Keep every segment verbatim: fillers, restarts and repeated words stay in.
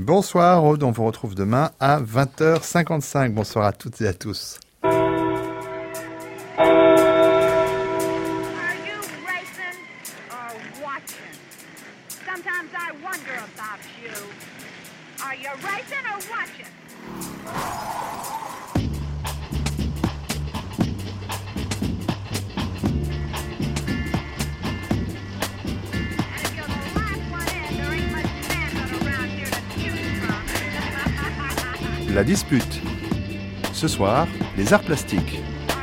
Bonsoir, Aude, on vous retrouve demain à vingt heures cinquante-cinq. Bonsoir à toutes et à tous. Are you racing or watching? Sometimes I wonder about you. Are you racing or watching? La dispute. Ce soir, les arts plastiques.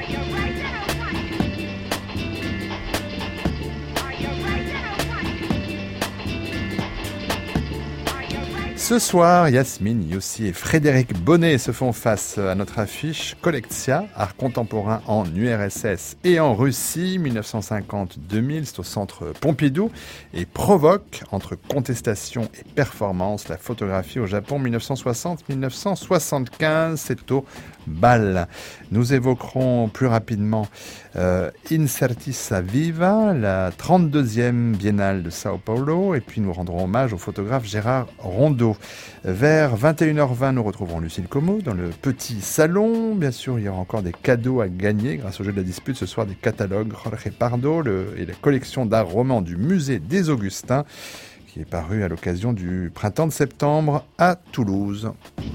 Ce soir, Yasmine Youssi et Frédéric Bonnet se font face à notre affiche Collectia, art contemporain en U R S S et en Russie, dix-neuf cent cinquante à deux mille, c'est au centre Pompidou, et Provoque, entre contestation et performance, la photographie au Japon, dix-neuf cent soixante à dix-neuf cent soixante-quinze, c'est au Bâle. Nous évoquerons plus rapidement euh, Incertissa Viva, la trente-deuxième biennale de Sao Paulo, et puis nous rendrons hommage au photographe Gérard Rondeau. Vers vingt et une heures vingt, nous retrouverons Lucille Como dans le petit salon. Bien sûr, il y aura encore des cadeaux à gagner grâce au jeu de la dispute. Ce soir, des catalogues Jorge Pardo le, et la collection d'art roman du musée des Augustins qui est paru à l'occasion du printemps de septembre à Toulouse.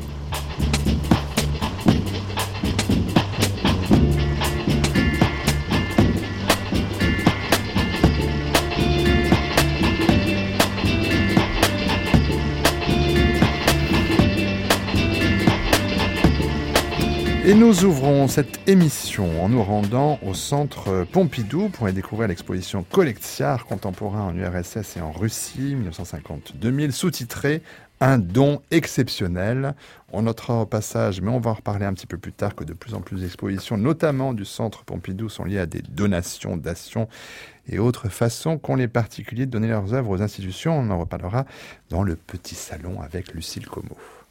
Et nous ouvrons cette émission en nous rendant au centre Pompidou pour y découvrir l'exposition Collectia, art contemporain en U R S S et en Russie, dix-neuf cent cinquante à deux mille, sous-titré « Un don exceptionnel ». On notera au passage, mais on va en reparler un petit peu plus tard, que de plus en plus d'expositions, notamment du centre Pompidou, sont liées à des donations, dations et autres façons qu'ont les particuliers de donner leurs œuvres aux institutions. On en reparlera dans le petit salon avec Lucille Como.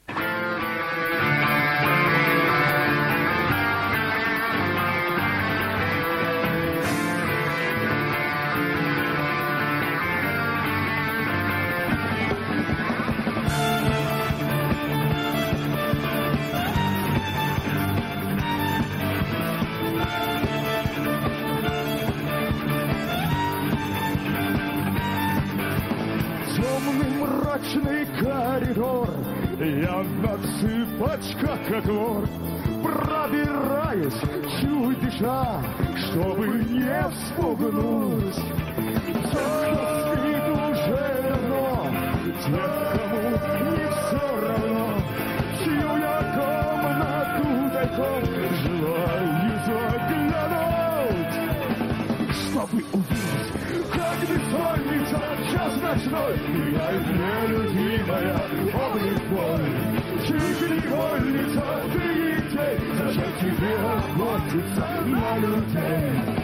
Коридор, я на цыпочках как лорд, пробираюсь, чуть дыша, чтобы не вспугнуть. Кто спит уже давно, тех, кому не все равно, чью я комнату тайком желаю заглянуть, чтобы увидеть, как бессонница час ночной, я нелюдимая, облик твой, чуть невольница, ты детей, зачем тебе охотиться на людей?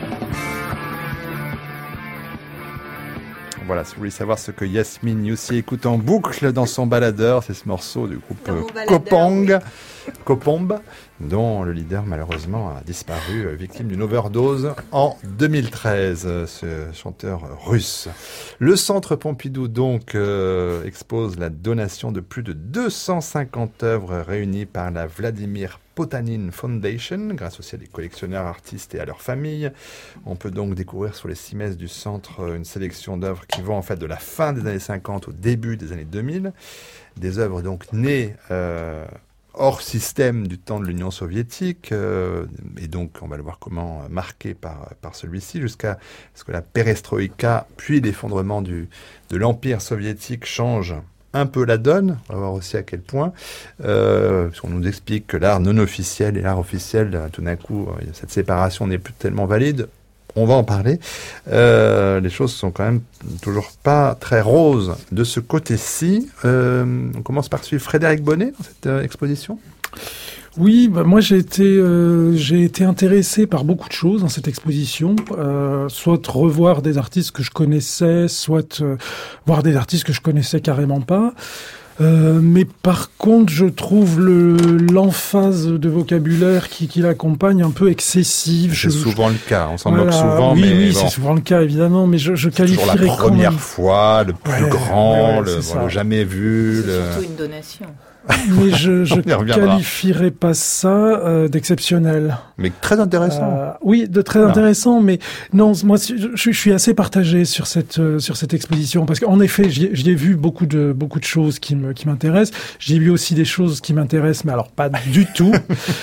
Voilà, si vous voulez savoir ce que Yasmine Youssi écoute en boucle dans son baladeur, c'est ce morceau du groupe Kopong, oui. Kopomb, dont le leader malheureusement a disparu, victime d'une overdose en deux mille treize, ce chanteur russe. Le centre Pompidou donc euh, expose la donation de plus de deux cent cinquante œuvres réunies par la Vladimir Potanin Foundation, grâce aussi à des collectionneurs, artistes et à leurs familles. On peut donc découvrir sur les six messes du centre une sélection d'œuvres qui vont en fait de la fin des années cinquante au début des années deux mille. Des œuvres donc nées euh, hors système du temps de l'Union soviétique, euh, et donc on va le voir comment marqué par, par celui-ci, jusqu'à ce que la perestroïka, puis l'effondrement du, de l'Empire soviétique change un peu la donne. On va voir aussi à quel point, euh, parce qu'on nous explique que l'art non officiel et l'art officiel, tout d'un coup, cette séparation n'est plus tellement valide. On va en parler. Euh, les choses sont quand même toujours pas très roses de ce côté-ci. Euh, on commence par suivre Frédéric Bonnet dans cette euh, exposition. Oui, bah moi j'ai été euh, j'ai été intéressé par beaucoup de choses dans cette exposition, euh, soit revoir des artistes que je connaissais, soit euh, voir des artistes que je connaissais carrément pas. Euh, mais par contre, je trouve le, l'emphase de vocabulaire qui, qui l'accompagne un peu excessive. C'est je, souvent je... le cas, on s'en voilà. moque souvent. Oui, mais oui, bon. c'est souvent le cas, évidemment, mais je, je qualifierais toujours la première quand même... fois, le plus ouais, grand, ouais, ouais, le, bon, le jamais vu. C'est le... surtout une donation. Mais je je qualifierais pas ça euh, d'exceptionnel. Mais très intéressant. Euh, oui, de très non. intéressant, mais non, moi je, je suis assez partagé sur cette euh, sur cette exposition parce qu'en effet, j'y, j'y ai vu beaucoup de beaucoup de choses qui me qui m'intéressent. J'ai vu aussi des choses qui m'intéressent, mais alors pas du tout.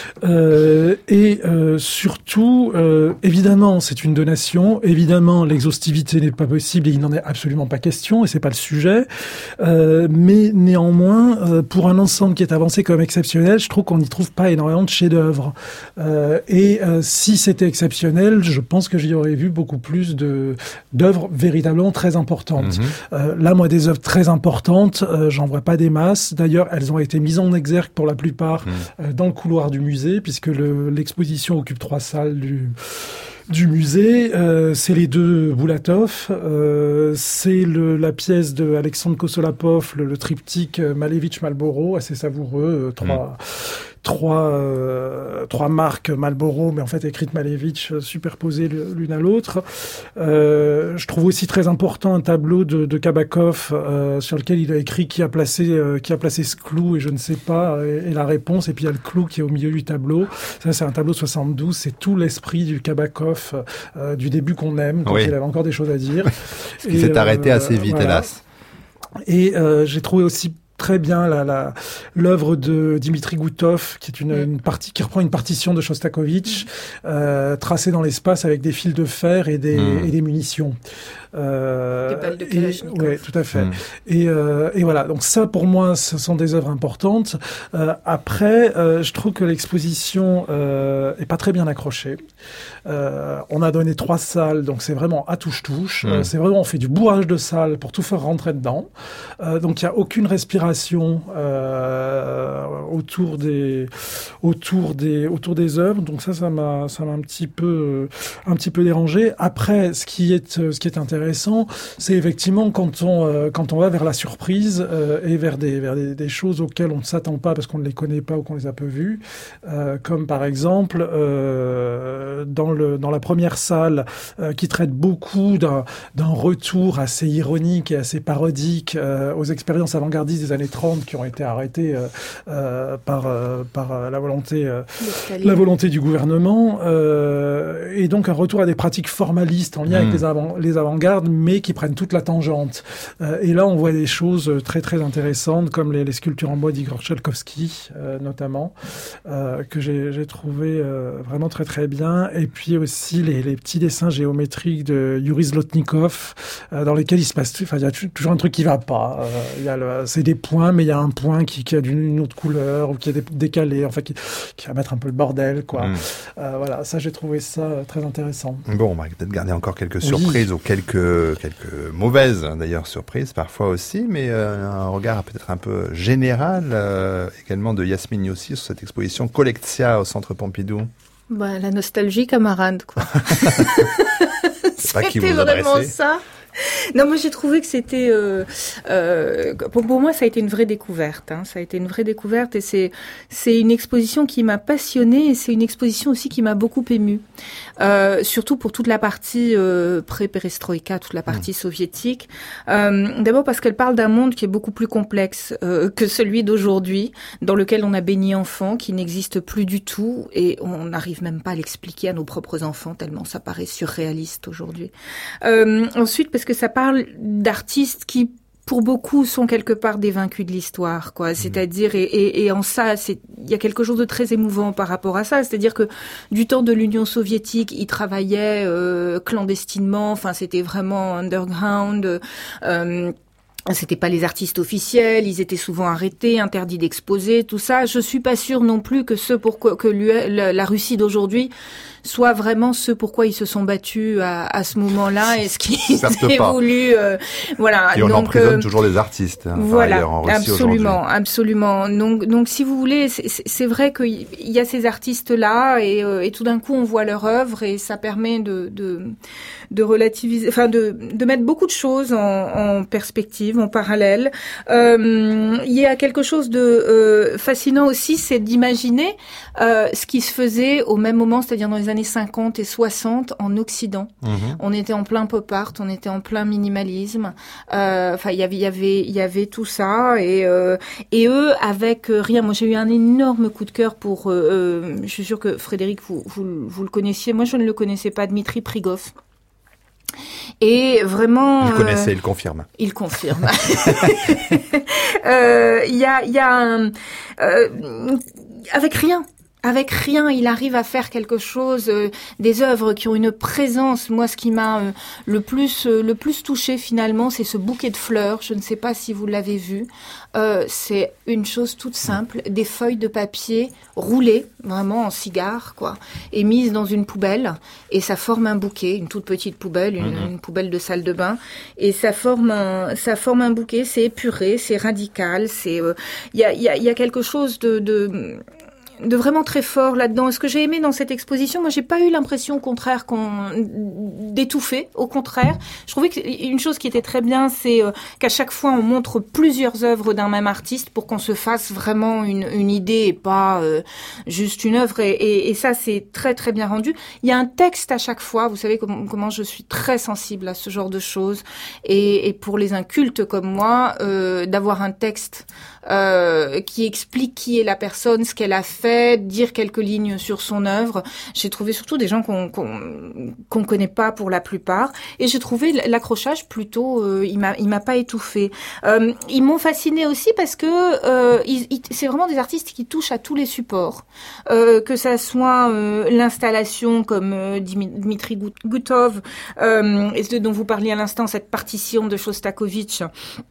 euh, et euh, surtout, euh, évidemment, c'est une donation. Évidemment, l'exhaustivité n'est pas possible et il n'en est absolument pas question et c'est pas le sujet. Euh, mais néanmoins, euh, pour un ensemble qui est avancé comme exceptionnel, je trouve qu'on n'y trouve pas énormément de chefs-d'œuvre. Euh, et euh, si c'était exceptionnel, je pense que j'y aurais vu beaucoup plus de d'œuvres véritablement très importantes. Mmh. Euh, là, moi, des œuvres très importantes, euh, j'en vois pas des masses. D'ailleurs, elles ont été mises en exergue pour la plupart mmh. euh, dans le couloir du musée, puisque le, l'exposition occupe trois salles du du musée. Euh, c'est les deux Boulatov, euh, c'est le, la pièce de Alexandre Kosolapov, le, le triptyque Malevich-Marlboro, assez savoureux, euh, trois... Mmh. Trois, euh, trois marques Marlboro, mais en fait écrites Malevich, superposées l'une à l'autre. Euh, je trouve aussi très important un tableau de, de Kabakov euh, sur lequel il a écrit qui a placé euh, qui a placé ce clou et je ne sais pas et, et la réponse. Et puis il y a le clou qui est au milieu du tableau. Ça c'est un tableau de soixante-douze. C'est tout l'esprit du Kabakov euh, du début qu'on aime. Donc oui. Il avait encore des choses à dire. Ce qui s'est euh, arrêté assez vite, voilà. Hélas. Et euh, j'ai trouvé aussi très bien la, la, l'œuvre de Dimitri Goutov, qui est une, une partie, qui reprend une partition de Shostakovich, euh, tracée dans l'espace avec des fils de fer et des, mmh. et des munitions. Euh, des balles de Kalachnikov. Oui, tout à fait. Mmh. Et, euh, et voilà. Donc ça, pour moi, ce sont des œuvres importantes. Euh, après, euh, je trouve que l'exposition euh, est pas très bien accrochée. Euh, on a donné trois salles, donc c'est vraiment à touche-touche. Mmh. Euh, c'est vraiment, on fait du bourrage de salles pour tout faire rentrer dedans. Euh, donc il y a aucune respiration euh, autour des autour des autour des œuvres. Donc ça, ça m'a ça m'a un petit peu un petit peu dérangé. Après, ce qui est ce qui est intéressant, c'est effectivement quand on euh, quand on va vers la surprise euh, et vers des vers des, des choses auxquelles on ne s'attend pas parce qu'on ne les connaît pas ou qu'on les a peu vues, euh, comme par exemple euh, dans le dans la première salle euh, qui traite beaucoup d'un d'un retour assez ironique et assez parodique euh, aux expériences avant-gardistes des années trente qui ont été arrêtées euh, euh, par euh, par euh, la volonté euh, la volonté du gouvernement euh, et donc un retour à des pratiques formalistes en lien mmh. avec les avant les avant-gardes mais qui prennent toute la tangente euh, et là on voit des choses très très intéressantes comme les, les sculptures en bois d'Igor Tchalkovsky euh, notamment euh, que j'ai j'ai trouvé euh, vraiment très très bien et puis aussi les les petits dessins géométriques de Yuri Zlotnikov euh, dans lesquels il se passe enfin il y a toujours un truc qui va pas euh, il y a le c'est des points, mais il y a un point qui, qui a d'une autre couleur ou qui est décalé, enfin qui, qui va mettre un peu le bordel, quoi. Mmh. Euh, voilà, ça j'ai trouvé ça très intéressant. Bon, on va peut-être garder encore quelques surprises oui. ou quelques quelques mauvaises d'ailleurs surprises parfois aussi, mais euh, un regard peut-être un peu général euh, également de Yasmine Youssy sur cette exposition Collectia au Centre Pompidou. Bah, la nostalgie, camarade, quoi. C'est pas qui vous C'était vraiment adressez. ça. Non, moi j'ai trouvé que c'était, euh, euh, pour, pour moi ça a été une vraie découverte. Hein. Ça a été une vraie découverte et c'est c'est une exposition qui m'a passionnée et c'est une exposition aussi qui m'a beaucoup émue. Euh, surtout pour toute la partie euh, pré-perestroïka, toute la partie mmh. soviétique. Euh, d'abord parce qu'elle parle d'un monde qui est beaucoup plus complexe euh, que celui d'aujourd'hui, dans lequel on a baigné enfant, qui n'existe plus du tout et on n'arrive même pas à l'expliquer à nos propres enfants tellement ça paraît surréaliste aujourd'hui. Euh, ensuite parce que ça parle d'artistes qui, pour beaucoup, sont quelque part des vaincus de l'histoire, quoi. C'est-à-dire, et, et, et en ça, c'est, il y a quelque chose de très émouvant par rapport à ça. C'est-à-dire que du temps de l'Union soviétique, ils travaillaient euh, clandestinement. Enfin, c'était vraiment underground. Euh, C'était pas les artistes officiels, ils étaient souvent arrêtés, interdits d'exposer, tout ça. Je suis pas sûre non plus que ce pourquoi que la, la Russie d'aujourd'hui soit vraiment ce pourquoi ils se sont battus à, à ce moment-là et ce qu'ils aient voulu. Euh, voilà. Et on donc, emprisonne euh, toujours les artistes. Hein, voilà, ailleurs, en Russie absolument, absolument. Donc, donc si vous voulez, c'est, c'est vrai qu'il y a ces artistes-là et, euh, et tout d'un coup on voit leur œuvre et ça permet de de, de relativiser, enfin de de mettre beaucoup de choses en, en perspective. suivent en parallèle. Euh, il y a quelque chose de euh, fascinant aussi, c'est d'imaginer euh, ce qui se faisait au même moment, c'est-à-dire dans les années cinquante et soixante en Occident. Mmh. On était en plein pop art, on était en plein minimalisme. Euh, enfin, il y avait, il y avait, il y avait tout ça et euh, et eux avec euh, rien. Moi, j'ai eu un énorme coup de cœur pour. Euh, je suis sûre que Frédéric, vous, vous, vous le connaissiez. Moi, je ne le connaissais pas, Dmitri Prigov. Et vraiment, il connaissait, euh, il confirme. Il confirme. euh, il y a, il y a un, euh, avec rien. Avec rien, il arrive à faire quelque chose, euh, des œuvres qui ont une présence. Moi, ce qui m'a euh, le plus euh, le plus touché finalement, c'est ce bouquet de fleurs. Je ne sais pas si vous l'avez vu. Euh, c'est une chose toute simple, des feuilles de papier roulées, vraiment en cigare, quoi, et mises dans une poubelle, et ça forme un bouquet, une toute petite poubelle, une, mmh. une poubelle de salle de bain, et ça forme un ça forme un bouquet. C'est épuré, c'est radical, c'est il euh, y a il y a il y a quelque chose de de de vraiment très fort là-dedans. Ce que j'ai aimé dans cette exposition, moi j'ai pas eu l'impression au contraire qu'on d'étouffer, au contraire. Je trouvais qu'une chose qui était très bien, c'est euh, qu'à chaque fois on montre plusieurs œuvres d'un même artiste pour qu'on se fasse vraiment une, une idée et pas euh, juste une œuvre. Et, et, et ça c'est très très bien rendu. Il y a un texte à chaque fois. Vous savez comment, comment je suis très sensible à ce genre de choses. Et, et pour les incultes comme moi, euh, d'avoir un texte euh, qui explique qui est la personne, ce qu'elle a fait, dire quelques lignes sur son œuvre. J'ai trouvé surtout des gens qu'on qu'on qu'on connaît pas pour la plupart, et j'ai trouvé l'accrochage plutôt euh, il m'a il m'a pas étouffé. Euh, ils m'ont fasciné aussi parce que euh, ils, ils, c'est vraiment des artistes qui touchent à tous les supports, euh, que ça soit euh, l'installation comme euh, Dmitri Gutov, euh, dont vous parliez à l'instant, cette partition de Shostakovich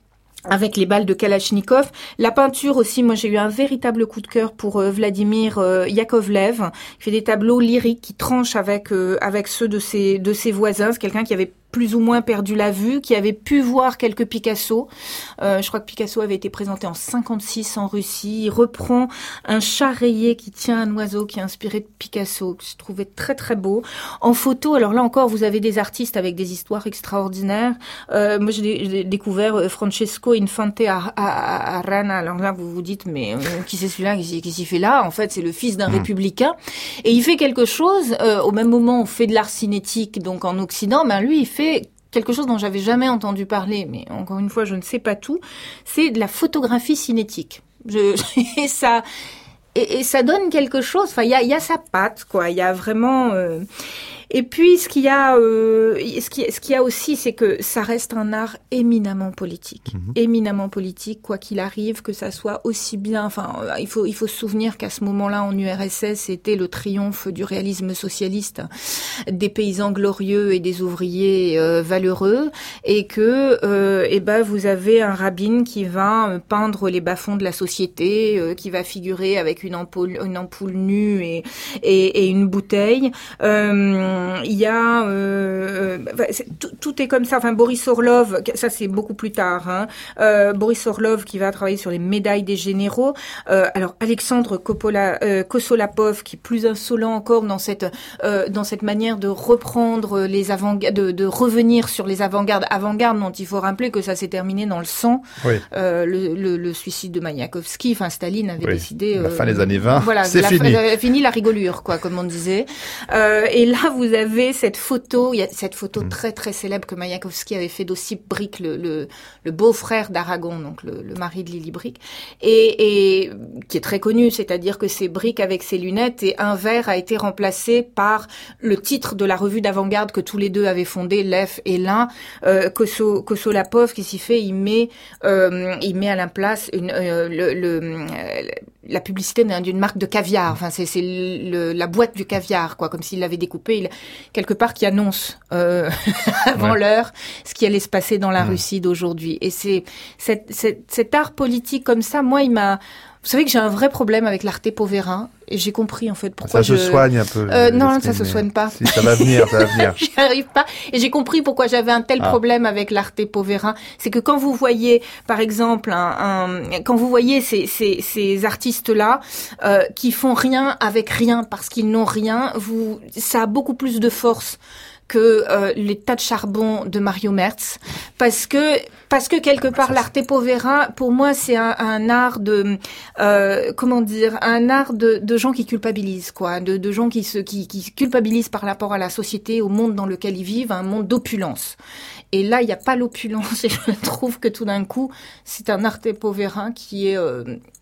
avec les balles de Kalachnikov. La peinture aussi, moi j'ai eu un véritable coup de cœur pour euh, Vladimir euh, Yakovlev, qui fait des tableaux lyriques qui tranchent avec euh, avec ceux de ses de ses voisins. C'est quelqu'un qui avait plus ou moins perdu la vue, qui avait pu voir quelques Picasso. Euh, je crois que Picasso avait été présenté en cinquante-six en Russie. Il reprend un chat rayé qui tient un oiseau qui est inspiré de Picasso, que je trouvais très très beau. En photo, alors là encore, vous avez des artistes avec des histoires extraordinaires. Euh, moi, j'ai, j'ai découvert Francesco Infante à, à, à Rana. Alors là, vous vous dites, mais euh, qui c'est celui-là, qu'est-ce qu'il fait là? En fait, c'est le fils d'un mmh. républicain. Et il fait quelque chose, euh, au même moment, on fait de l'art cinétique, donc en Occident, ben lui, il fait quelque chose dont j'avais jamais entendu parler, mais encore une fois, je ne sais pas tout. C'est de la photographie cinétique. Je, et ça, et, et ça donne quelque chose. Enfin, il y a, il y a sa patte, quoi. Il y a vraiment. Euh... Et puis, ce qu'il y a, euh, ce qui, ce qu'il y a aussi, c'est que ça reste un art éminemment politique, mmh. éminemment politique, quoi qu'il arrive, que ça soit aussi bien. Enfin, il faut, il faut se souvenir qu'à ce moment-là, en U R S S, c'était le triomphe du réalisme socialiste, des paysans glorieux et des ouvriers euh, valeureux, et que, euh, eh ben, vous avez un Rabin qui va peindre les bas-fonds de la société, euh, qui va figurer avec une ampoule, une ampoule nue et, et, et une bouteille. Euh, Il y a euh, tout, tout est comme ça. Enfin, Boris Orlov, ça c'est beaucoup plus tard. Hein. Euh, Boris Orlov qui va travailler sur les médailles des généraux. Euh, alors Alexandre Coppola, euh, Kosolapov qui est plus insolent encore dans cette euh, dans cette manière de reprendre les avant-gardes, de, de revenir sur les avant-gardes, avant-gardes dont il faut rappeler que ça s'est terminé dans le sang. Oui. Euh, le, le, le suicide de Mayakovsky. Enfin, Staline avait oui. décidé. La euh, fin des années vingt. Voilà, c'est la, fini. La, fini la rigolure, quoi, comme on disait. Euh, et là, vous avez cette photo, il y a cette photo mmh. très très célèbre que Mayakovsky avait fait d'Ossip Brick, le, le, le beau-frère d'Aragon, donc le, le mari de Lily Brick, et, et qui est très connu, c'est-à-dire que c'est Brick avec ses lunettes, et un verre a été remplacé par le titre de la revue d'avant-garde que tous les deux avaient fondé, Lev et l'un, euh, Koso, Kosolapov, qui s'y fait, il met, euh, il met à la place une, euh, le, le, euh, la publicité d'une marque de caviar. Enfin, c'est, c'est le, la boîte du caviar, quoi, comme s'il l'avait découpé, il, quelque part qui annonce euh, avant ouais. l'heure ce qui allait se passer dans la mmh. Russie d'aujourd'hui. Et c'est cet, cet, cet art politique comme ça, moi, il m'a... Vous savez que j'ai un vrai problème avec l'Arte Povera, et j'ai compris en fait pourquoi ça je... se soigne un peu. Euh, non, ça se soigne pas. Si, ça va venir, ça va venir. J'y arrive pas. Et j'ai compris pourquoi j'avais un tel ah. problème avec l'Arte Povera. C'est que quand vous voyez, par exemple, un, un quand vous voyez ces, ces, ces artistes-là euh, qui font rien avec rien parce qu'ils n'ont rien, vous, ça a beaucoup plus de force que euh, les tas de charbon de Mario Merz, parce que parce que quelque part l'arte povera, pour moi, c'est un, un art de euh, comment dire, un art de, de gens qui culpabilisent, quoi, de, de gens qui se qui, qui culpabilisent par rapport à la société, au monde dans lequel ils vivent, un monde d'opulence. Et là, il n'y a pas l'opulence, et je trouve que tout d'un coup, c'est un arte povera qui est euh,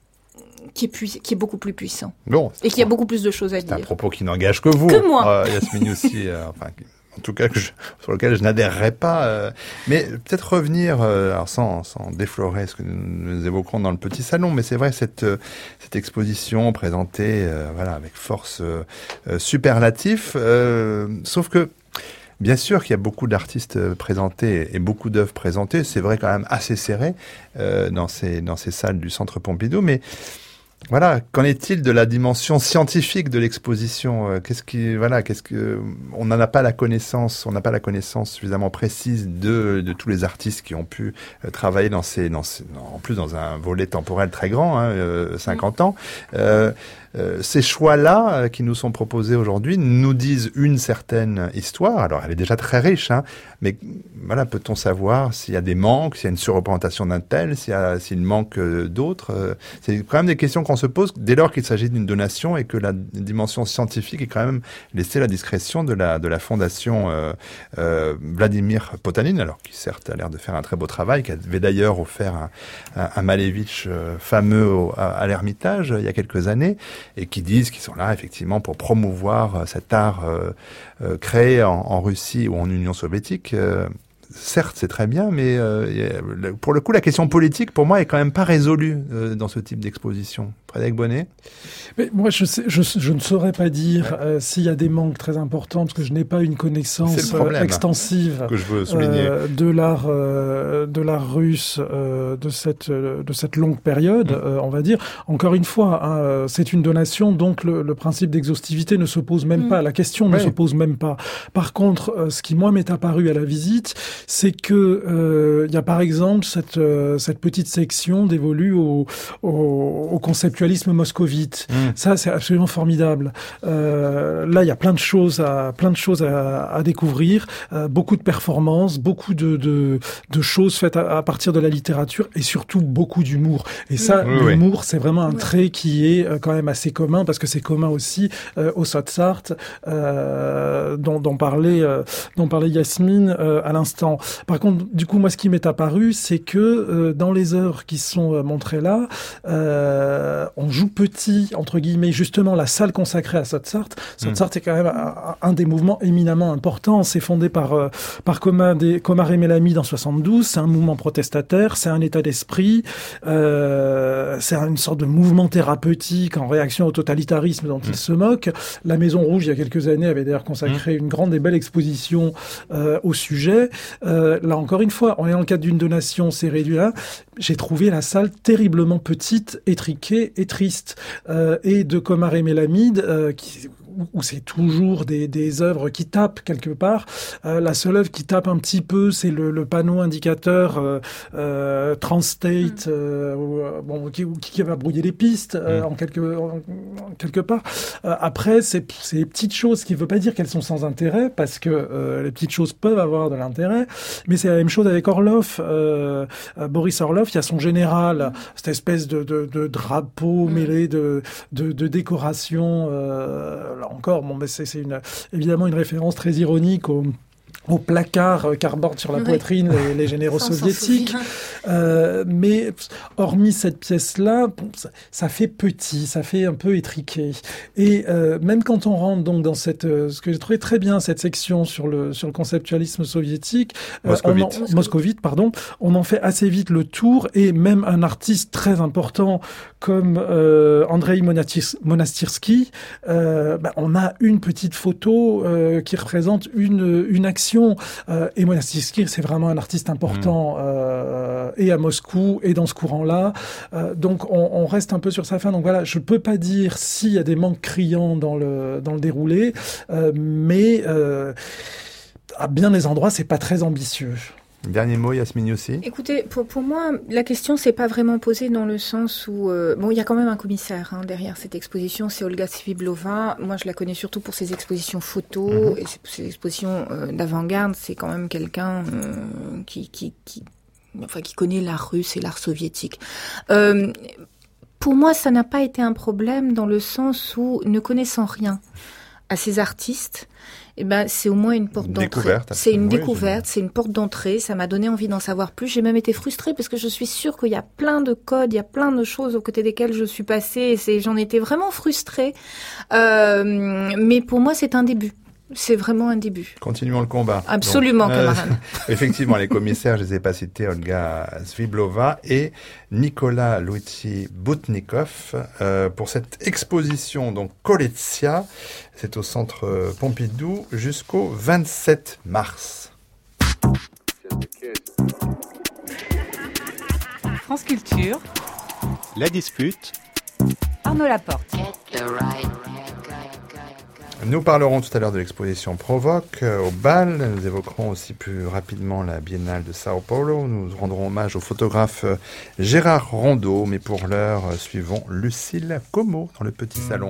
qui est, puis, qui est beaucoup plus puissant. Bon, et qui a beaucoup plus de choses à c'est dire. C'est un propos qui n'engage que vous. Que moi. Euh, Yasmine aussi, euh, enfin, en tout cas, que je, sur lequel je n'adhérerais pas. Euh, mais peut-être revenir, euh, alors sans, sans déflorer ce que nous, nous évoquons dans le petit salon, mais c'est vrai, cette, euh, cette exposition présentée euh, voilà, avec force euh, euh, superlatif, euh, sauf que bien sûr qu'il y a beaucoup d'artistes présentés et beaucoup d'œuvres présentées. C'est vrai quand même assez serré euh, dans ces dans ces salles du Centre Pompidou. Mais voilà, qu'en est-il de la dimension scientifique de l'exposition ? euh, Qu'est-ce qui voilà, qu'est-ce que on n'en a pas la connaissance, on n'a pas la connaissance suffisamment précise de de tous les artistes qui ont pu euh, travailler dans ces dans ces, en plus dans un volet temporel très grand, hein, euh, cinquante ans. Euh, Euh, ces choix-là euh, qui nous sont proposés aujourd'hui nous disent une certaine histoire. Alors, elle est déjà très riche, hein, mais voilà, peut-on savoir s'il y a des manques, s'il y a une surreprésentation d'un tel, s'il y a, s'il manque euh, d'autres euh, C'est quand même des questions qu'on se pose dès lors qu'il s'agit d'une donation et que la dimension scientifique est quand même laissée à la discrétion de la, de la fondation euh, euh, Vladimir Potanin, alors qui certes a l'air de faire un très beau travail, qui avait d'ailleurs offert un, un, un Malevich euh, fameux au, à, à l'Ermitage il y a quelques années, et qui disent qu'ils sont là effectivement pour promouvoir euh, cet art euh, euh, créé en, en Russie ou en Union soviétique. Euh, certes, c'est très bien, mais euh, pour le coup, la question politique, pour moi, est quand même pas résolue euh, dans ce type d'exposition. Frédéric Bonnet ? Mais moi, je, sais, je, je ne saurais pas dire ouais. euh, s'il y a des manques très importants, parce que je n'ai pas une connaissance euh, extensive que je veux souligner. Euh, de l'art, euh, de l'art russe euh, de cette de cette longue période, mmh. euh, on va dire. Encore une fois, hein, c'est une donation, donc le, le principe d'exhaustivité ne se pose même mmh. pas, la question ouais. ne se pose même pas. Par contre, euh, ce qui moi m'est apparu à la visite, c'est que il euh, y a par exemple cette euh, cette petite section dévolue au, au, au conceptualisme moscovite. Mmh. Ça, c'est absolument formidable. Euh, là, il y a plein de choses à plein de choses à, à découvrir, euh, beaucoup de performances, beaucoup de de, de choses faites à, à partir de la littérature et surtout beaucoup d'humour. Et ça, mmh. l'humour, c'est vraiment un trait qui est euh, quand même assez commun parce que c'est commun aussi euh, au Sotsart, euh, dont, dont parlait euh, dont parlait Yasmine euh, à l'instant. Par contre, du coup, moi, ce qui m'est apparu, c'est que euh, dans les œuvres qui sont euh, montrées là, euh, on joue petit, entre guillemets, justement, la salle consacrée à Sotsart. Sotsart mmh. est quand même un, un des mouvements éminemment importants. C'est fondé par euh, par Komar et Melamide en soixante-douze. C'est un mouvement protestataire, c'est un état d'esprit, euh, c'est une sorte de mouvement thérapeutique en réaction au totalitarisme dont mmh. il se moque. La Maison Rouge, il y a quelques années, avait d'ailleurs consacré mmh. une grande et belle exposition euh, au sujet. Euh, là, encore une fois, on est dans le cadre d'une donation, c'est réduit là. J'ai trouvé la salle terriblement petite, étriquée et triste. Euh, et de Komar et Melamide, euh, qui... où c'est toujours des, des œuvres qui tapent quelque part. Euh, la seule œuvre qui tape un petit peu, c'est le, le panneau indicateur euh, euh, Transstate, euh, bon, qui, qui va brouiller les pistes euh, en, quelque, en, en quelque part. Euh, après, c'est, c'est les petites choses, ce qui ne veut pas dire qu'elles sont sans intérêt, parce que euh, les petites choses peuvent avoir de l'intérêt, mais c'est la même chose avec Orlov. Euh, euh, Boris Orlov, il y a son général, cette espèce de, de, de drapeau mêlé de, de, de décoration. Euh, encore, bon, mais c'est, c'est une, évidemment une référence très ironique au, au placard qu'arbordent sur la oui. poitrine les, les généraux ça, soviétiques. Euh, mais hormis cette pièce-là, bon, ça, ça fait petit, ça fait un peu étriqué. Et euh, même quand on rentre donc dans cette, euh, ce que j'ai trouvé très bien, cette section sur le sur le conceptualisme soviétique, moscovite, euh, on en, moscovite, pardon, on en fait assez vite le tour. Et même un artiste très important comme euh, Andrei Monastirsky, euh, bah, on a une petite photo euh, qui représente une une action. Euh, et Monastirsky, c'est vraiment un artiste important, mmh. euh, et à Moscou, et dans ce courant-là. Euh, donc, on, on reste un peu sur sa fin. Donc voilà, je peux pas dire s'il y a des manques criants dans le dans le déroulé, euh, mais euh, à bien des endroits, c'est pas très ambitieux. Dernier mot, Yasmine Youssi. Écoutez, pour, pour moi, la question s'est pas vraiment posée dans le sens où... Euh, bon, il y a quand même un commissaire hein, derrière cette exposition, c'est Olga Sviblova. Moi, je la connais surtout pour ses expositions photos, mm-hmm. et ses expositions euh, d'avant-garde. C'est quand même quelqu'un euh, qui, qui, qui, enfin, qui connaît l'art russe et l'art soviétique. Euh, pour moi, ça n'a pas été un problème dans le sens où, ne connaissant rien à ces artistes... Eh ben, c'est au moins une porte d'entrée. C'est une oui, découverte, c'est une porte d'entrée. Ça m'a donné envie d'en savoir plus. J'ai même été frustrée parce que je suis sûre qu'il y a plein de codes, il y a plein de choses aux côtés desquelles je suis passée. Et c'est, j'en étais vraiment frustrée. Euh, mais pour moi, c'est un début. C'est vraiment un début. Continuons le combat. Absolument, Donc, camarade. Euh, effectivement, les commissaires, je ne les ai pas cités, Olga Sviblova et Nicolas Luigi Boutnikov, euh, pour cette exposition, donc Kolletsia. C'est au centre Pompidou jusqu'au vingt-sept mars. France Culture. La dispute. Arnaud Laporte. Nous parlerons tout à l'heure de l'exposition Provoque euh, au Bal. Nous évoquerons aussi plus rapidement la Biennale de Sao Paulo. Nous rendrons hommage au photographe euh, Gérard Rondeau. Mais pour l'heure, euh, suivons Lucille Como dans le petit salon.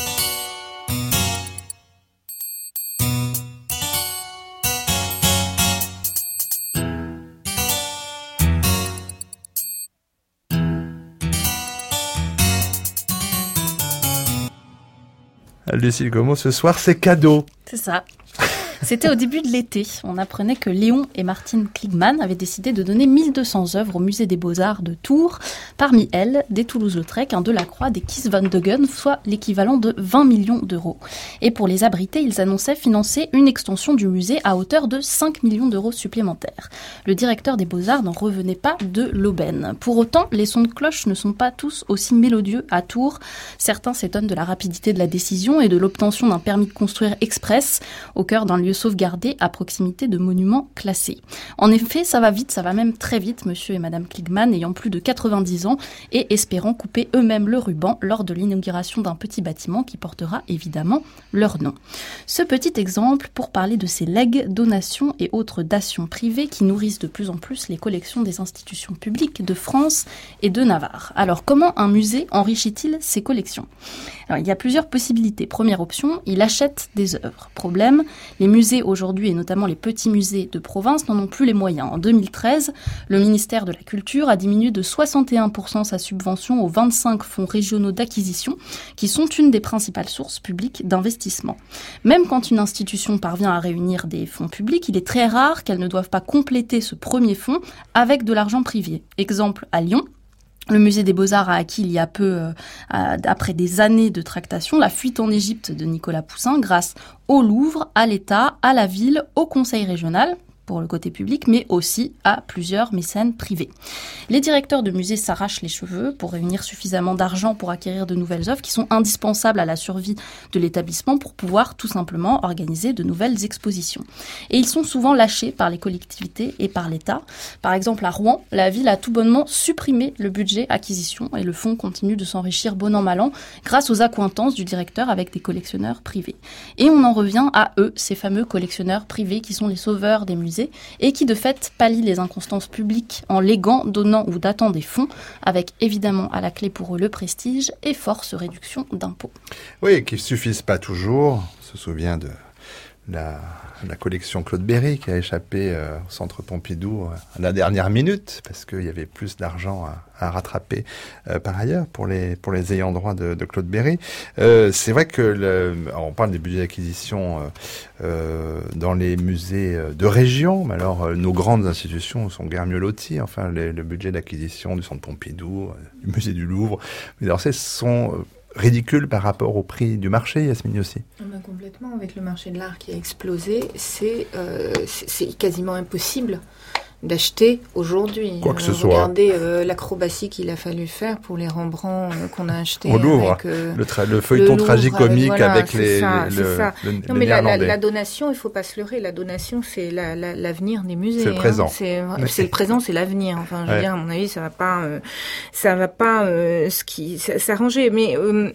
Lucille Como, ce soir, c'est cadeau. C'est ça. C'était au début de l'été. On apprenait que Léon et Martine Kligman avaient décidé de donner mille deux cents œuvres au musée des Beaux-Arts de Tours. Parmi elles, des Toulouse-Lautrec, un Delacroix, des Kiss Van Degen, soit l'équivalent de vingt millions d'euros. Et pour les abriter, ils annonçaient financer une extension du musée à hauteur de cinq millions d'euros supplémentaires. Le directeur des Beaux-Arts n'en revenait pas de l'aubaine. Pour autant, les sons de cloche ne sont pas tous aussi mélodieux à Tours. Certains s'étonnent de la rapidité de la décision et de l'obtention d'un permis de construire express au cœur d'un lieu sauvegardé à proximité de monuments classés. En effet, ça va vite, ça va même très vite, monsieur et madame Kligman ayant plus de quatre-vingt-dix ans et espérant couper eux-mêmes le ruban lors de l'inauguration d'un petit bâtiment qui portera évidemment leur nom. Ce petit exemple pour parler de ces legs, donations et autres dations privées qui nourrissent de plus en plus les collections des institutions publiques de France et de Navarre. Alors, comment un musée enrichit-il ses collections ? Alors, il y a plusieurs possibilités. Première option, il achète des œuvres. Problème, les musées aujourd'hui, et notamment les petits musées de province, n'en ont plus les moyens. En deux mille treize, le ministère de la Culture a diminué de soixante et un pour cent sa subvention aux vingt-cinq fonds régionaux d'acquisition, qui sont une des principales sources publiques d'investissement. Même quand une institution parvient à réunir des fonds publics, il est très rare qu'elle ne doive pas compléter ce premier fonds avec de l'argent privé. Exemple, à Lyon, le musée des Beaux-Arts a acquis il y a peu, euh, après des années de tractation, la fuite en Égypte de Nicolas Poussin grâce au Louvre, à l'État, à la ville, au Conseil régional, pour le côté public, mais aussi à plusieurs mécènes privés. Les directeurs de musées s'arrachent les cheveux pour réunir suffisamment d'argent pour acquérir de nouvelles œuvres qui sont indispensables à la survie de l'établissement pour pouvoir tout simplement organiser de nouvelles expositions. Et ils sont souvent lâchés par les collectivités et par l'État. Par exemple, à Rouen, la ville a tout bonnement supprimé le budget acquisition et le fonds continue de s'enrichir bon an mal an grâce aux accointances du directeur avec des collectionneurs privés. Et on en revient à eux, ces fameux collectionneurs privés qui sont les sauveurs des musées et qui de fait pallient les inconstances publiques en léguant, donnant ou datant des fonds, avec évidemment à la clé pour eux le prestige et force réduction d'impôts. Oui, qui ne suffisent pas toujours. On se souvient de la, la collection Claude Berry qui a échappé euh, au centre Pompidou euh, à la dernière minute parce qu'il y avait plus d'argent à, à rattraper euh, par ailleurs pour les pour les ayants droit de, de Claude Berry. Euh, c'est vrai que le, on parle des budgets d'acquisition euh, euh, dans les musées de région, mais alors euh, nos grandes institutions sont guère mieux loties. Enfin, les, le budget d'acquisition du centre Pompidou, euh, du musée du Louvre, mais alors, ce sont euh, ridicule par rapport au prix du marché, Yasmine aussi. Ben complètement, avec le marché de l'art qui a explosé, c'est, euh, c'est, c'est quasiment impossible d'acheter aujourd'hui. Quoi que ce euh, soit. Regardez euh, l'acrobatie qu'il a fallu faire pour les Rembrandts euh, qu'on a achetés. Au Louvre, avec, euh, le, tra- le feuilleton le tragicomique avec, voilà, avec c'est les, ça, les, c'est le, ça. le, non, les mais la, la, Néerlandais. la donation, il faut pas se leurrer, la donation, c'est la, la, l'avenir des musées. C'est le présent. Hein. C'est, ouais. c'est le présent, c'est l'avenir. Enfin, je veux ouais. dire, à mon avis, ça va pas, euh, ça va pas euh, ce qui, s'arranger. Mais euh,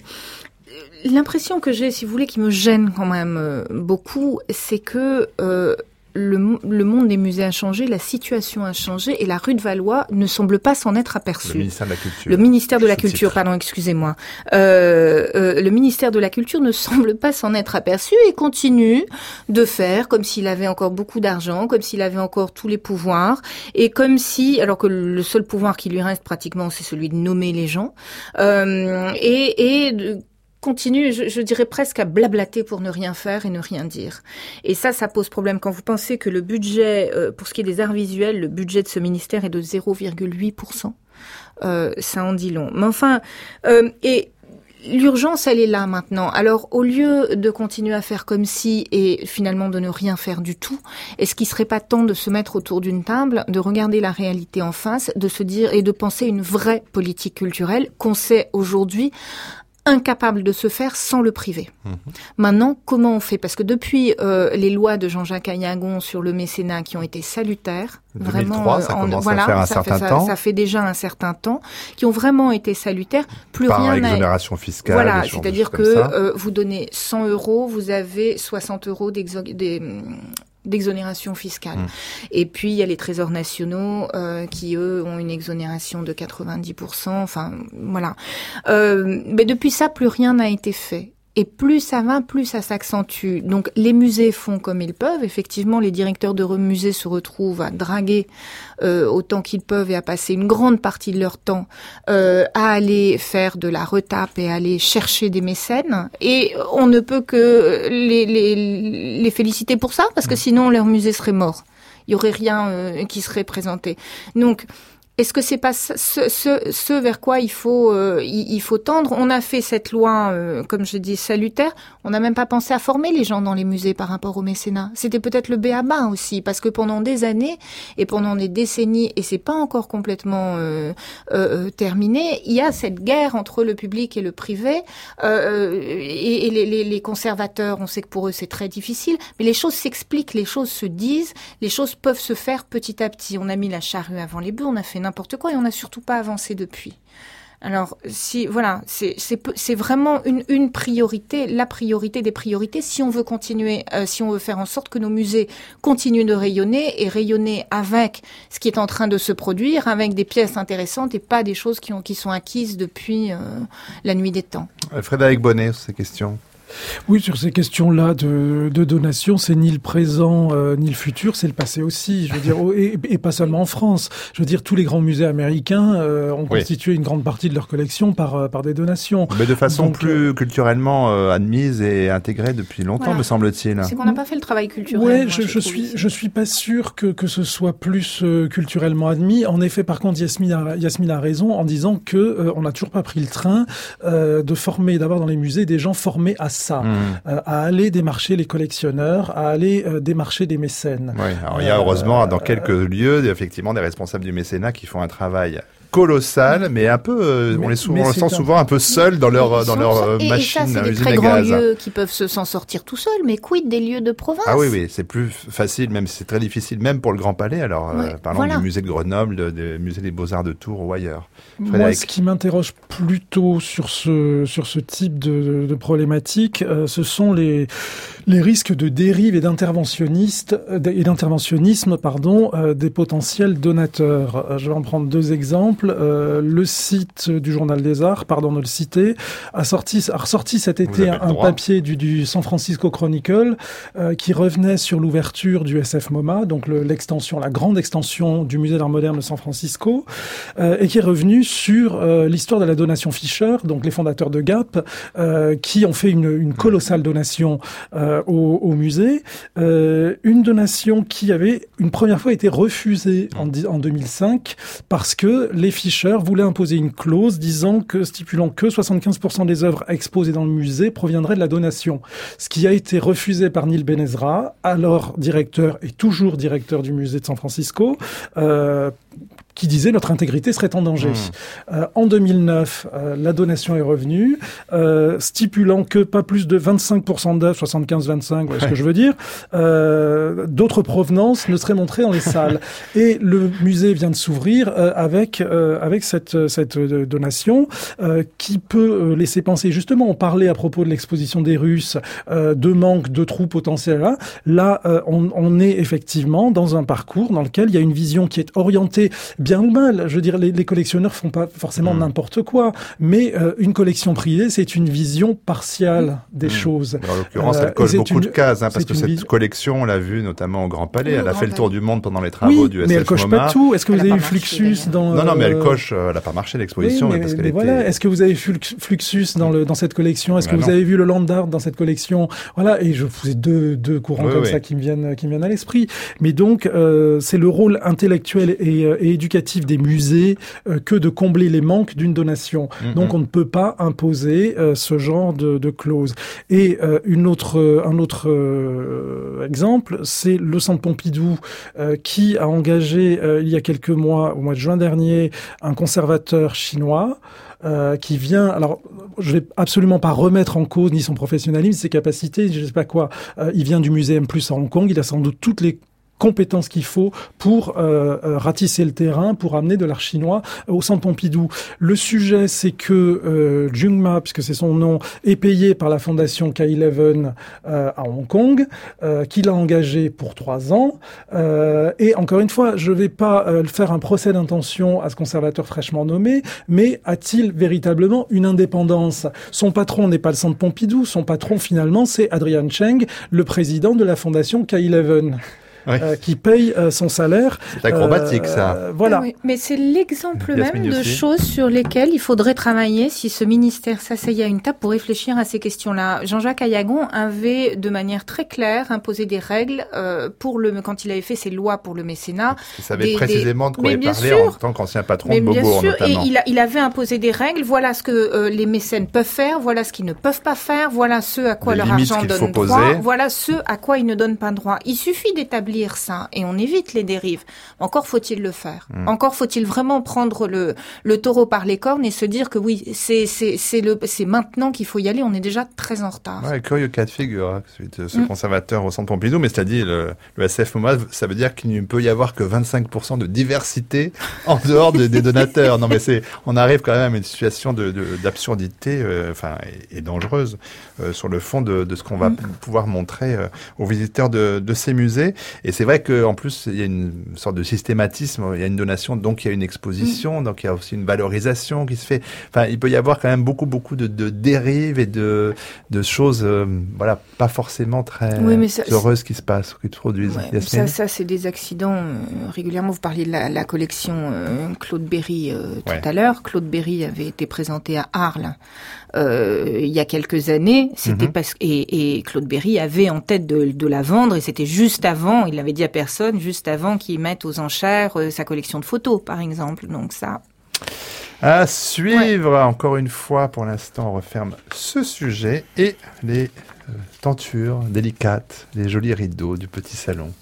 l'impression que j'ai, si vous voulez, qui me gêne quand même euh, beaucoup, c'est que euh, le, le monde des musées a changé, la situation a changé et la rue de Valois ne semble pas s'en être aperçue. Le ministère de la Culture. Le ministère de la Ce Culture, titre. pardon, excusez-moi. Euh, euh, le ministère de la Culture ne semble pas s'en être aperçu et continue de faire comme s'il avait encore beaucoup d'argent, comme s'il avait encore tous les pouvoirs et comme si, alors que le seul pouvoir qui lui reste pratiquement, c'est celui de nommer les gens, euh, et, et de, continue, je, je dirais presque à blablater pour ne rien faire et ne rien dire. Et ça, ça pose problème. Quand vous pensez que le budget, euh, pour ce qui est des arts visuels, le budget de ce ministère est de zéro virgule huit pour cent, euh, ça en dit long. Mais enfin, euh, et l'urgence, elle est là maintenant. Alors, au lieu de continuer à faire comme si et finalement de ne rien faire du tout, est-ce qu'il serait pas temps de se mettre autour d'une table, de regarder la réalité en face, de se dire et de penser une vraie politique culturelle qu'on sait aujourd'hui incapable de se faire sans le privé. Mmh. Maintenant, comment on fait ? Parce que depuis euh, les lois de Jean-Jacques Ayagon sur le mécénat qui ont été salutaires, deux mille trois, vraiment, ça en, commence voilà, à faire un ça certain fait, temps. Ça, ça fait déjà un certain temps, qui ont vraiment été salutaires. Plus Par rien exonération fiscale. Voilà, c'est-à-dire que euh, vous donnez cent euros, vous avez soixante euros d'exo... des d'exonération fiscale. Mmh. Et puis, il y a les trésors nationaux euh, qui, eux, ont une exonération de quatre-vingt-dix pour cent. Enfin, voilà. Euh, mais depuis ça, plus rien n'a été fait. Et plus ça va, plus ça s'accentue. Donc, les musées font comme ils peuvent. Effectivement, les directeurs de musées se retrouvent à draguer euh, autant qu'ils peuvent et à passer une grande partie de leur temps euh, à aller faire de la retape et à aller chercher des mécènes. Et on ne peut que les, les, les féliciter pour ça, parce que sinon, leur musée serait mort. Il y aurait rien euh, qui serait présenté. Donc, est-ce que c'est pas ce, ce, ce vers quoi il faut, euh, il, il faut tendre ? On a fait cette loi, euh, comme je dis, salutaire. On n'a même pas pensé à former les gens dans les musées par rapport au mécénat. C'était peut-être le b.a-ba aussi, parce que pendant des années et pendant des décennies, et c'est pas encore complètement euh, euh, terminé, il y a cette guerre entre le public et le privé. Euh, et et les, les, les conservateurs, on sait que pour eux c'est très difficile, mais les choses s'expliquent, les choses se disent, les choses peuvent se faire petit à petit. On a mis la charrue avant les bœufs, on a fait n'importe quoi et on n'a surtout pas avancé depuis. Alors, si voilà, c'est c'est c'est vraiment une une priorité, la priorité des priorités si on veut continuer, euh, si on veut faire en sorte que nos musées continuent de rayonner et rayonner avec ce qui est en train de se produire, avec des pièces intéressantes et pas des choses qui ont qui sont acquises depuis euh, la nuit des temps. Frédéric Bonnet, sur ces questions. Oui, sur ces questions-là de, de donation, c'est ni le présent euh, ni le futur, c'est le passé aussi. Je veux dire, et, et pas seulement en France. Je veux dire, tous les grands musées américains euh, ont oui. constitué une grande partie de leur collection par par des donations. Mais de façon Donc, plus euh, culturellement euh, admise et intégrée depuis longtemps, voilà. me semble-t-il. C'est qu'on n'a pas fait le travail culturel. Oui, moi, je, je, je suis je suis pas sûr que que ce soit plus euh, culturellement admis. En effet, par contre, Yasmine a, Yasmine a raison en disant que euh, on n'a toujours pas pris le train euh, de former d'abord dans les musées des gens formés à ça, mmh. euh, à aller démarcher les collectionneurs, à aller euh, démarcher des mécènes. Oui, alors il y a heureusement euh, dans quelques euh, lieux effectivement des responsables du mécénat qui font un travail colossal, mais un peu, euh, mais, on les, sou- on les sent un... souvent un peu seuls dans leur dans leur euh, machine, usine à gaz. Et ça, c'est des très grands lieux qui peuvent se, s'en sortir tout seuls, mais quid des lieux de province ? Ah oui, oui, c'est plus facile, même c'est très difficile, même pour le Grand Palais. Alors, ouais, euh, parlons voilà. du musée de Grenoble, du musée des Beaux-Arts de Tours ou ailleurs. Frédéric. Moi, ce qui m'interroge plutôt sur ce sur ce type de, de problématique, euh, ce sont les les risques de dérive et d'interventionnistes et d'interventionnisme, pardon, euh, des potentiels donateurs. Je vais en prendre deux exemples. Euh, le site du Journal des Arts, pardon de le citer, a sorti a ressorti cet été un, un papier du, du San Francisco Chronicle euh, qui revenait sur l'ouverture du S F MoMA, donc le, l'extension, la grande extension du Musée d'Art moderne de San Francisco, euh, et qui est revenu sur euh, l'histoire de la donation Fisher, donc les fondateurs de Gap, euh, qui ont fait une, une colossale donation euh, au, au musée, euh, une donation qui avait une première fois été refusée en, en deux mille cinq parce que les Fisher voulaient imposer une clause disant que, stipulant que soixante-quinze pour cent des œuvres exposées dans le musée proviendraient de la donation. Ce qui a été refusé par Neil Benezra, alors directeur et toujours directeur du musée de San Francisco, euh, qui disait notre intégrité serait en danger. Mmh. Euh, en deux mille neuf, euh, la donation est revenue, euh, stipulant que pas plus de vingt-cinq pour cent d'œuvres, soixante-quinze vingt-cinq, voilà ce que je veux dire, euh, d'autres provenances ne seraient montrées dans les salles. Et le musée vient de s'ouvrir euh, avec euh, avec cette cette donation euh, qui peut laisser penser, justement, on parlait à propos de l'exposition des Russes, euh, de manque de trous potentiels là. Là, euh, on, on est effectivement dans un parcours dans lequel il y a une vision qui est orientée, bien ou mal. Je veux dire, les, les collectionneurs font pas forcément mmh. n'importe quoi, mais euh, une collection privée, c'est une vision partiale des mmh. choses. En l'occurrence, elle coche euh, beaucoup une, de cases, hein, parce que cette vision... collection, on l'a vu notamment au Grand Palais, oui, elle a fait le tour du monde pendant les travaux oui, du S F mais elle coche MoMA. Pas tout. Est-ce que elle vous avez eu Fluxus dans Non, non, mais elle coche. Euh, elle n'a pas marché l'exposition, oui, mais, parce qu'elle mais était. Voilà. Est-ce que vous avez vu Fluxus dans le dans cette collection? Est-ce ben que non. vous avez vu le Land Art dans cette collection? Voilà. Et je vous ai deux deux courants oui, comme oui. ça qui me viennent qui me viennent à l'esprit. Mais donc euh, c'est le rôle intellectuel et, euh, et éducatif des musées euh, que de combler les manques d'une donation. Mm-hmm. Donc on ne peut pas imposer euh, ce genre de, de clause. Et euh, une autre un autre euh, exemple, c'est le Centre Pompidou euh, qui a engagé euh, il y a quelques mois, au mois de juin dernier, un conservateur chinois euh, qui vient. Alors, je vais absolument pas remettre en cause ni son professionnalisme, ses capacités, je sais pas quoi. Euh, il vient du Musée M plus à Hong Kong. Il a sans doute toutes les compétences qu'il faut pour euh, euh, ratisser le terrain, pour amener de l'art chinois au Centre Pompidou. Le sujet, c'est que euh, Jung Ma, puisque c'est son nom, est payé par la fondation K onze euh, à Hong Kong, euh, qu'il a engagé pour trois ans. Euh, et encore une fois, je vais pas euh, faire un procès d'intention à ce conservateur fraîchement nommé, mais a-t-il véritablement une indépendance? Son patron n'est pas le Centre Pompidou, son patron finalement c'est Adrian Cheng, le président de la fondation K onze. Oui. Euh, qui paye euh, son salaire. C'est acrobatique, euh, ça. Voilà. Oui, mais c'est l'exemple même de choses sur lesquelles il faudrait travailler si ce ministère s'asseyait à une table pour réfléchir à ces questions-là. Jean-Jacques Ayagon avait, de manière très claire, imposé des règles euh, pour le quand il avait fait ses lois pour le mécénat. Il savait des, précisément de quoi il parlait sûr, en tant qu'ancien patron mais de Beaubourg, sûr, notamment. Et il, a, il avait imposé des règles. Voilà ce que euh, les mécènes peuvent faire. Voilà ce qu'ils ne peuvent pas faire. Voilà ce à quoi des leur argent donne droit. Poser. Voilà ce à quoi ils ne donnent pas droit. Il suffit d'établir ça et on évite les dérives. Encore faut-il le faire. Mmh. Encore faut-il vraiment prendre le, le taureau par les cornes et se dire que oui, c'est, c'est, c'est, le, c'est maintenant qu'il faut y aller. On est déjà très en retard. Ouais, curieux cas de figure, hein, ce mmh. conservateur au Centre Pompidou. Mais c'est-à-dire, le, le S F MoMA, ça veut dire qu'il ne peut y avoir que vingt-cinq pour cent de diversité en dehors de, des donateurs. Non, mais c'est, on arrive quand même à une situation de, de, d'absurdité, euh, enfin, et, et dangereuse, euh, sur le fond de, de ce qu'on va mmh. pouvoir montrer euh, aux visiteurs de, de ces musées. Et c'est vrai qu'en plus, il y a une sorte de systématisme, il y a une donation, donc il y a une exposition, mmh. donc il y a aussi une valorisation qui se fait. Enfin, il peut y avoir quand même beaucoup, beaucoup de, de dérives et de, de choses, euh, voilà, pas forcément très oui, ça, heureuses qui se passent, qui se produisent. Ouais, ça, ça, c'est des accidents euh, régulièrement. Vous parliez de la, la collection euh, Claude Berry euh, tout ouais. à l'heure. Claude Berry avait été présenté à Arles euh, il y a quelques années. C'était mmh. parce et, et Claude Berry avait en tête de, de la vendre et c'était juste avant. Il l'avait dit à personne, juste avant qu'ils mettent aux enchères euh, sa collection de photos, par exemple. Donc ça. À suivre, ouais. Encore une fois, pour l'instant, on referme ce sujet et les euh, tentures délicates, les jolis rideaux du petit salon.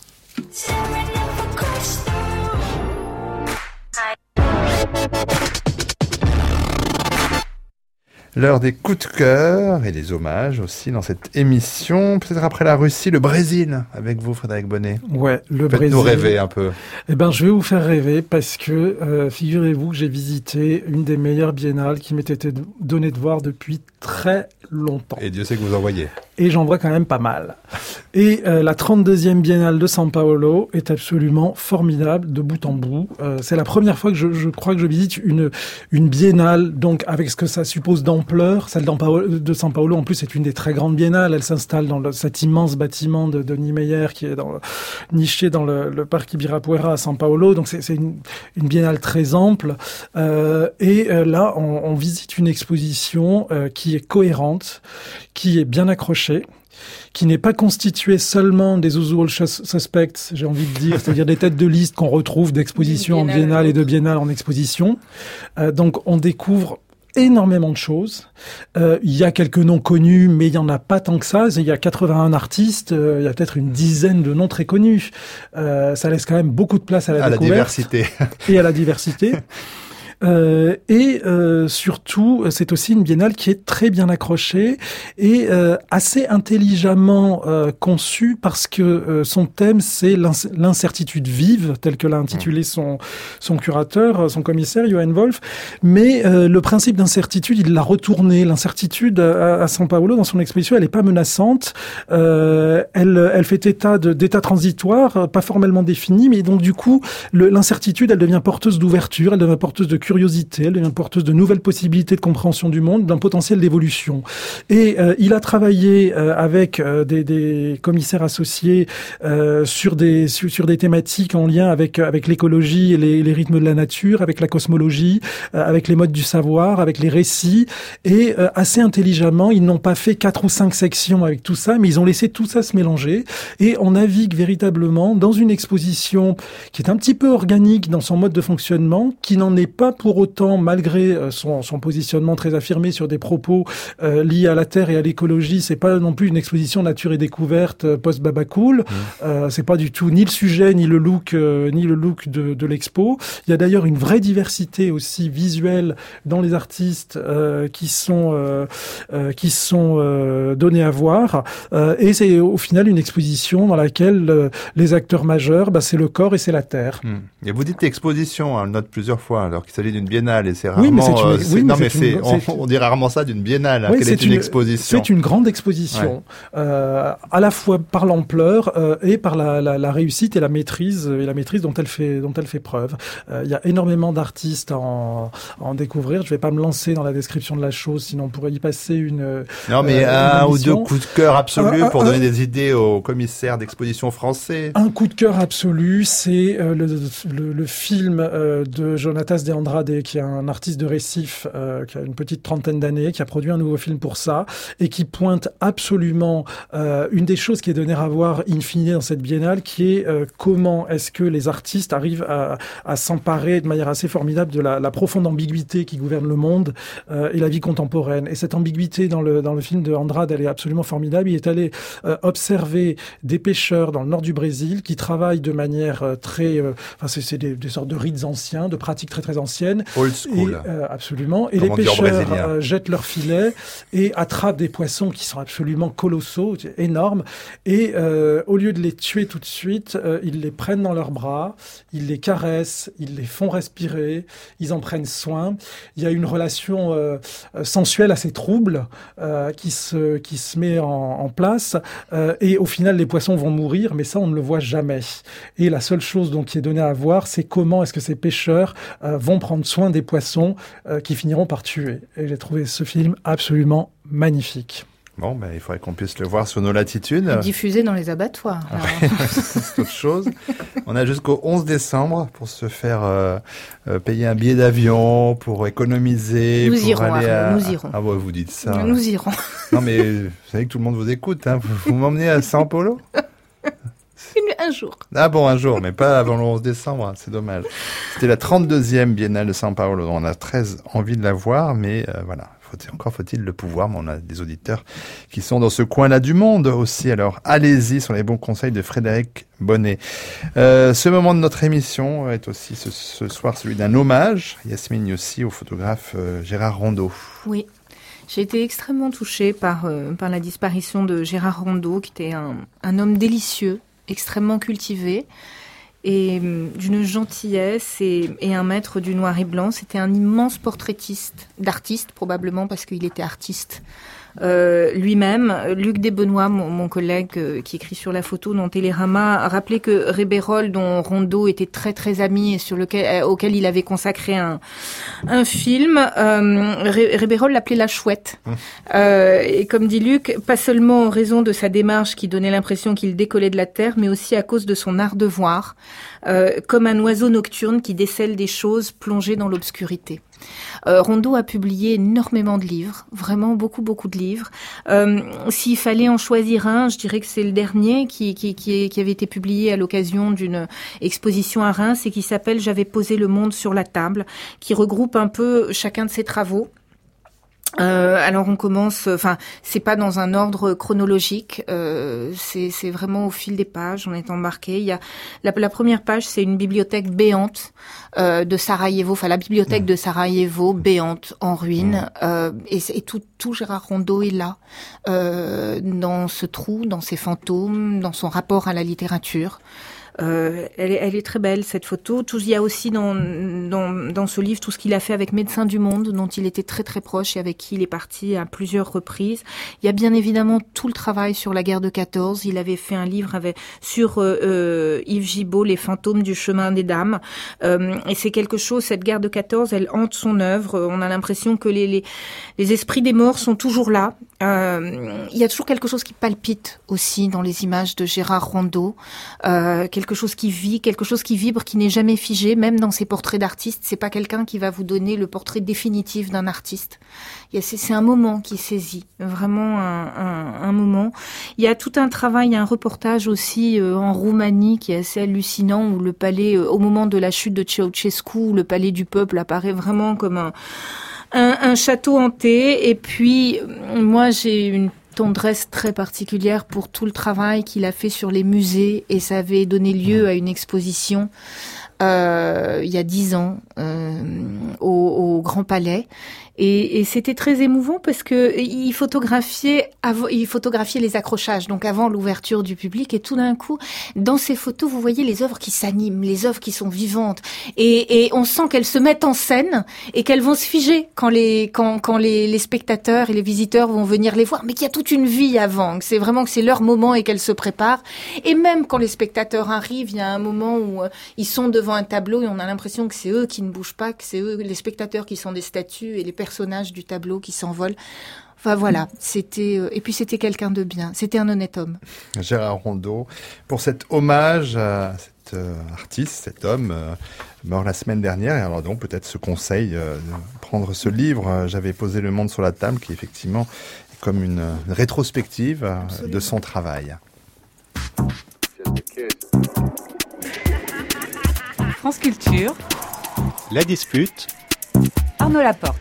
L'heure des coups de cœur et des hommages aussi dans cette émission. Peut-être après la Russie, le Brésil, avec vous, Frédéric Bonnet. Ouais, le Faites-nous Brésil. nous rêver un peu. Eh ben, je vais vous faire rêver parce que, euh, figurez-vous que j'ai visité une des meilleures biennales qui m'était donnée de voir depuis très longtemps. Et Dieu sait que vous en voyez. Et j'en vois quand même pas mal. Et euh, la trente-deuxième biennale de São Paulo est absolument formidable de bout en bout. Euh, c'est la première fois que je, je crois que je visite une une biennale, donc avec ce que ça suppose d'ampleur. Celle de São Paulo, en plus, c'est une des très grandes biennales. Elle s'installe dans le, cet immense bâtiment de, de Niemeyer qui est dans le, niché dans le, le parc Ibirapuera à São Paulo. Donc c'est, c'est une, une biennale très ample. Euh, et euh, là, on, on visite une exposition euh, qui est cohérente, qui est bien accrochée, qui n'est pas constitué seulement des usual suspects, j'ai envie de dire, c'est-à-dire des têtes de liste qu'on retrouve d'exposition en biennale et de biennale en exposition. Euh, donc on découvre énormément de choses. Euh, il y a quelques noms connus, mais il y en a pas tant que ça. Il y a quatre-vingt-un artistes, euh, il y a peut-être une dizaine de noms très connus. Euh, ça laisse quand même beaucoup de place à la à découverte. la diversité. Et à la diversité. Euh, et euh, surtout, c'est aussi une biennale qui est très bien accrochée et euh, assez intelligemment euh, conçue parce que euh, son thème, c'est l'inc- l'incertitude vive, tel que l'a intitulé son, son curateur, son commissaire, Johan Wolf. Mais euh, le principe d'incertitude, il l'a retourné. L'incertitude à, à São Paulo, dans son exposition, elle n'est pas menaçante. Euh, elle, elle fait état de, d'états transitoires, pas formellement définis, mais donc du coup, le, l'incertitude, elle devient porteuse d'ouverture, elle devient porteuse de curiosité, elle devient porteuse de nouvelles possibilités de compréhension du monde, d'un potentiel d'évolution. Et euh, il a travaillé euh, avec euh, des, des commissaires associés euh, sur des sur, sur des thématiques en lien avec avec l'écologie et les, les rythmes de la nature, avec la cosmologie, euh, avec les modes du savoir, avec les récits. Et euh, assez intelligemment, ils n'ont pas fait quatre ou cinq sections avec tout ça, mais ils ont laissé tout ça se mélanger. Et on navigue véritablement dans une exposition qui est un petit peu organique dans son mode de fonctionnement, qui n'en est pas pour autant, malgré son, son positionnement très affirmé sur des propos euh, liés à la terre et à l'écologie, c'est pas non plus une exposition nature et découverte euh, post-Baba Cool. Mmh. Euh, c'est pas du tout ni le sujet ni le look euh, ni le look de, de l'expo. Il y a d'ailleurs une vraie diversité aussi visuelle dans les artistes euh, qui sont euh, euh, qui sont euh, donnés à voir. Euh, et c'est au final une exposition dans laquelle euh, les acteurs majeurs, bah, c'est le corps et c'est la terre. Mmh. Et vous dites exposition, on le note plusieurs fois, alors qu'il s'agit d'une biennale et c'est rarement. Oui, mais c'est une, euh, c'est, oui, non, mais mais c'est c'est, une, on, c'est, on dit rarement ça d'une biennale. Hein, oui, quelle est, est une, une exposition. C'est une grande exposition, ouais. euh, à la fois par l'ampleur euh, et par la, la, la réussite et la maîtrise et la maîtrise dont elle fait dont elle fait preuve. Euh, il y a énormément d'artistes à en, à en découvrir. Je vais pas me lancer dans la description de la chose, sinon on pourrait y passer une. Non, mais euh, un ou deux coups de cœur absolus un, pour un, donner un, des idées aux commissaires d'exposition français. Un coup de cœur absolu, c'est euh, le, le, le film euh, de Jonatas de Andrade, qui est un artiste de Recife, euh, qui a une petite trentaine d'années, qui a produit un nouveau film pour ça, et qui pointe absolument euh, une des choses qui est donnée à voir in fine dans cette biennale, qui est euh, comment est-ce que les artistes arrivent à, à s'emparer de manière assez formidable de la, la profonde ambiguïté qui gouverne le monde euh, et la vie contemporaine. Et cette ambiguïté dans le, dans le film de Andrade, elle est absolument formidable. Il est allé euh, observer des pêcheurs dans le nord du Brésil qui travaillent de manière euh, très... Euh, enfin, c'est, c'est des, des sortes de rites anciens, de pratiques très très anciennes. Old school. Et, euh, absolument. Et Comment les pêcheurs euh, jettent leurs filets et attrapent des poissons qui sont absolument colossaux, énormes. Et euh, au lieu de les tuer tout de suite, euh, ils les prennent dans leurs bras, ils les caressent, ils les font respirer, ils en prennent soin. Il y a une relation euh, sensuelle assez trouble euh, qui se qui se met en, en place. Euh, et au final, les poissons vont mourir, mais ça, on ne le voit jamais. Et la seule chose donc qui est donnée à voir, c'est comment est-ce que ces pêcheurs euh, vont prendre soin des poissons euh, qui finiront par tuer. Et j'ai trouvé ce film absolument magnifique. Bon, ben, il faudrait qu'on puisse le voir sur nos latitudes. Diffusé dans les abattoirs. Ouais, c'est autre chose. On a jusqu'au onze décembre pour se faire euh, euh, payer un billet d'avion, pour économiser. Nous pour irons, aller à... nous irons. Ah ouais, vous dites ça. Nous irons. Non, mais vous savez que tout le monde vous écoute. Hein. Vous, vous m'emmenez à São Paulo ? Un jour. Ah bon, un jour, mais pas avant le onze décembre, c'est dommage. C'était la trente-deuxième Biennale de São Paulo. On a très envie de la voir, mais euh, voilà, faut, encore faut-il le pouvoir. Mais on a des auditeurs qui sont dans ce coin-là du monde aussi. Alors, allez-y sur les bons conseils de Frédéric Bonnet. Euh, ce moment de notre émission est aussi ce, ce soir celui d'un hommage, Yasmine Niossi, au photographe euh, Gérard Rondeau. Oui. J'ai été extrêmement touchée par, euh, par la disparition de Gérard Rondeau, qui était un, un homme délicieux, extrêmement cultivé et d'une gentillesse et, et un maître du noir et blanc. C'était un immense portraitiste, d'artiste probablement parce qu'il était artiste euh, lui-même. Luc Desbenoît, mon, mon collègue euh, qui écrit sur la photo dans Télérama, a rappelé que Rébérol, dont Rondeau était très très ami et sur lequel, euh, auquel il avait consacré un, un film, euh, Ré, Rébérol l'appelait la chouette. Mmh. Euh, et comme dit Luc, pas seulement en raison de sa démarche qui donnait l'impression qu'il décollait de la terre, mais aussi à cause de son art de voir, euh, comme un oiseau nocturne qui décèle des choses plongées dans l'obscurité. Euh, Rondeau a publié énormément de livres, vraiment beaucoup beaucoup de livres. Euh, s'il fallait en choisir un, je dirais que c'est le dernier qui, qui, qui, qui avait été publié à l'occasion d'une exposition à Reims et qui s'appelle « J'avais posé le monde sur la table », qui regroupe un peu chacun de ses travaux. Euh, alors on commence, enfin c'est pas dans un ordre chronologique, euh, c'est, c'est vraiment au fil des pages, on est embarqué. Il y a la, la première page, c'est une bibliothèque béante euh, de Sarajevo, enfin la bibliothèque de Sarajevo béante en ruine, euh, et, et tout, tout Gérard Rondeau est là, euh, dans ce trou, dans ses fantômes, dans son rapport à la littérature. Euh, elle, est, elle est très belle cette photo. Tout, il y a aussi dans, dans, dans ce livre tout ce qu'il a fait avec Médecins du Monde, dont il était très très proche et avec qui il est parti à plusieurs reprises. Il y a bien évidemment tout le travail sur la guerre de quatorze. Il avait fait un livre avec, sur euh, euh, Yves Gibault, Les fantômes du chemin des dames. Euh, et c'est quelque chose, cette guerre de quatorze, elle hante son œuvre. On a l'impression que les, les, les esprits des morts sont toujours là. Euh, il y a toujours quelque chose qui palpite aussi dans les images de Gérard Rondeau. Euh, quelque chose qui vit, quelque chose qui vibre, qui n'est jamais figé, même dans ses portraits d'artistes. C'est pas quelqu'un qui va vous donner le portrait définitif d'un artiste. Il y a, c'est, c'est un moment qui saisit, vraiment un, un, un moment. Il y a tout un travail, un reportage aussi euh, en Roumanie qui est assez hallucinant, où le palais, euh, au moment de la chute de Ceausescu, où le palais du peuple apparaît vraiment comme un, un, un château hanté. Et puis, moi, j'ai une tendresse très particulière pour tout le travail qu'il a fait sur les musées, et ça avait donné lieu à une exposition euh, il y a dix ans euh, au, au Grand Palais. Et, et c'était très émouvant parce que il photographiait, av- il photographiait les accrochages, donc avant l'ouverture du public. Et tout d'un coup, dans ces photos, vous voyez les œuvres qui s'animent, les œuvres qui sont vivantes. Et, et on sent qu'elles se mettent en scène et qu'elles vont se figer quand les, quand, quand les, les spectateurs et les visiteurs vont venir les voir. Mais qu'il y a toute une vie avant, que c'est vraiment que c'est leur moment et qu'elles se préparent. Et même quand les spectateurs arrivent, il y a un moment où euh, ils sont devant un tableau et on a l'impression que c'est eux qui ne bougent pas, que c'est eux, les spectateurs qui sont des statues et les personnages du tableau qui s'envolent. Enfin voilà, c'était euh, et puis c'était quelqu'un de bien, c'était un honnête homme. Gérard Rondeau, pour cet hommage à cet euh, artiste, cet homme euh, mort la semaine dernière, et alors donc peut-être ce conseil euh, de prendre ce livre. Euh, j'avais posé Le Monde sur la table, qui effectivement est comme une, une rétrospective euh, de son travail. France Culture, La Dispute, Arnaud Laporte.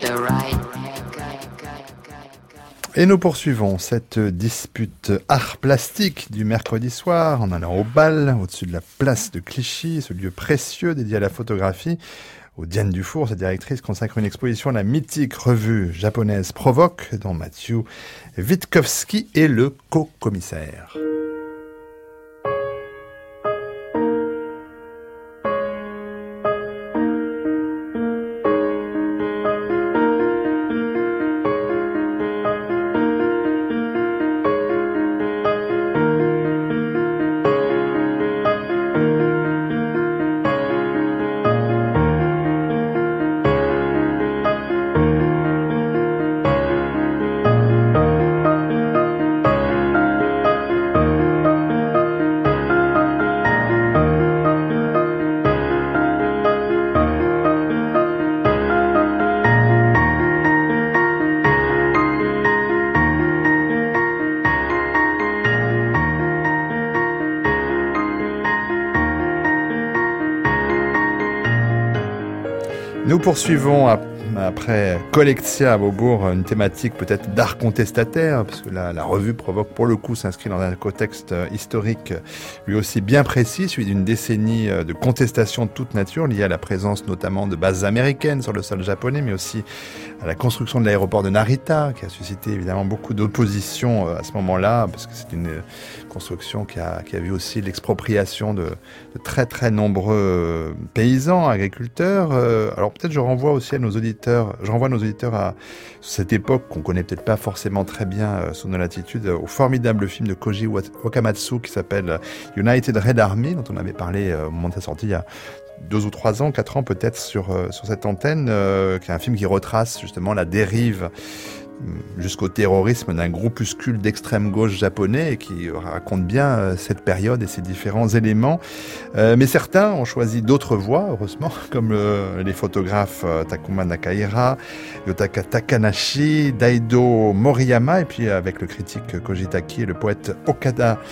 Et nous poursuivons cette dispute art plastique du mercredi soir en allant au bal, au-dessus de la place de Clichy, ce lieu précieux dédié à la photographie, où Diane Dufour, sa directrice, consacre une exposition à la mythique revue japonaise Provoque, dont Mathieu Witkowski est le co-commissaire. Nous poursuivons après Collectia à Beaubourg une thématique peut-être d'art contestataire, parce que la, la revue Provoque pour le coup s'inscrit dans un contexte historique lui aussi bien précis, celui d'une décennie de contestation de toute nature liée à la présence notamment de bases américaines sur le sol japonais, mais aussi à la construction de l'aéroport de Narita, qui a suscité évidemment beaucoup d'opposition à ce moment-là, parce que c'est une construction qui a, qui a vu aussi l'expropriation de, de très très nombreux paysans, agriculteurs. Alors peut-être je renvoie aussi à nos auditeurs, je renvoie nos auditeurs à cette époque qu'on connaît peut-être pas forcément très bien sous nos latitudes, au formidable film de Koji Wakamatsu qui s'appelle United Red Army, dont on avait parlé au moment de sa sortie il y a deux ou trois ans, quatre ans peut-être sur euh, sur cette antenne, euh, qui est un film qui retrace justement la dérive jusqu'au terrorisme d'un groupuscule d'extrême gauche japonais et qui raconte bien euh, cette période et ses différents éléments. Euh, mais certains ont choisi d'autres voies, heureusement, comme euh, les photographes euh, Takuma Nakahira, Yotaka Takanashi, Daido Moriyama, et puis avec le critique Koji Taki et le poète Okada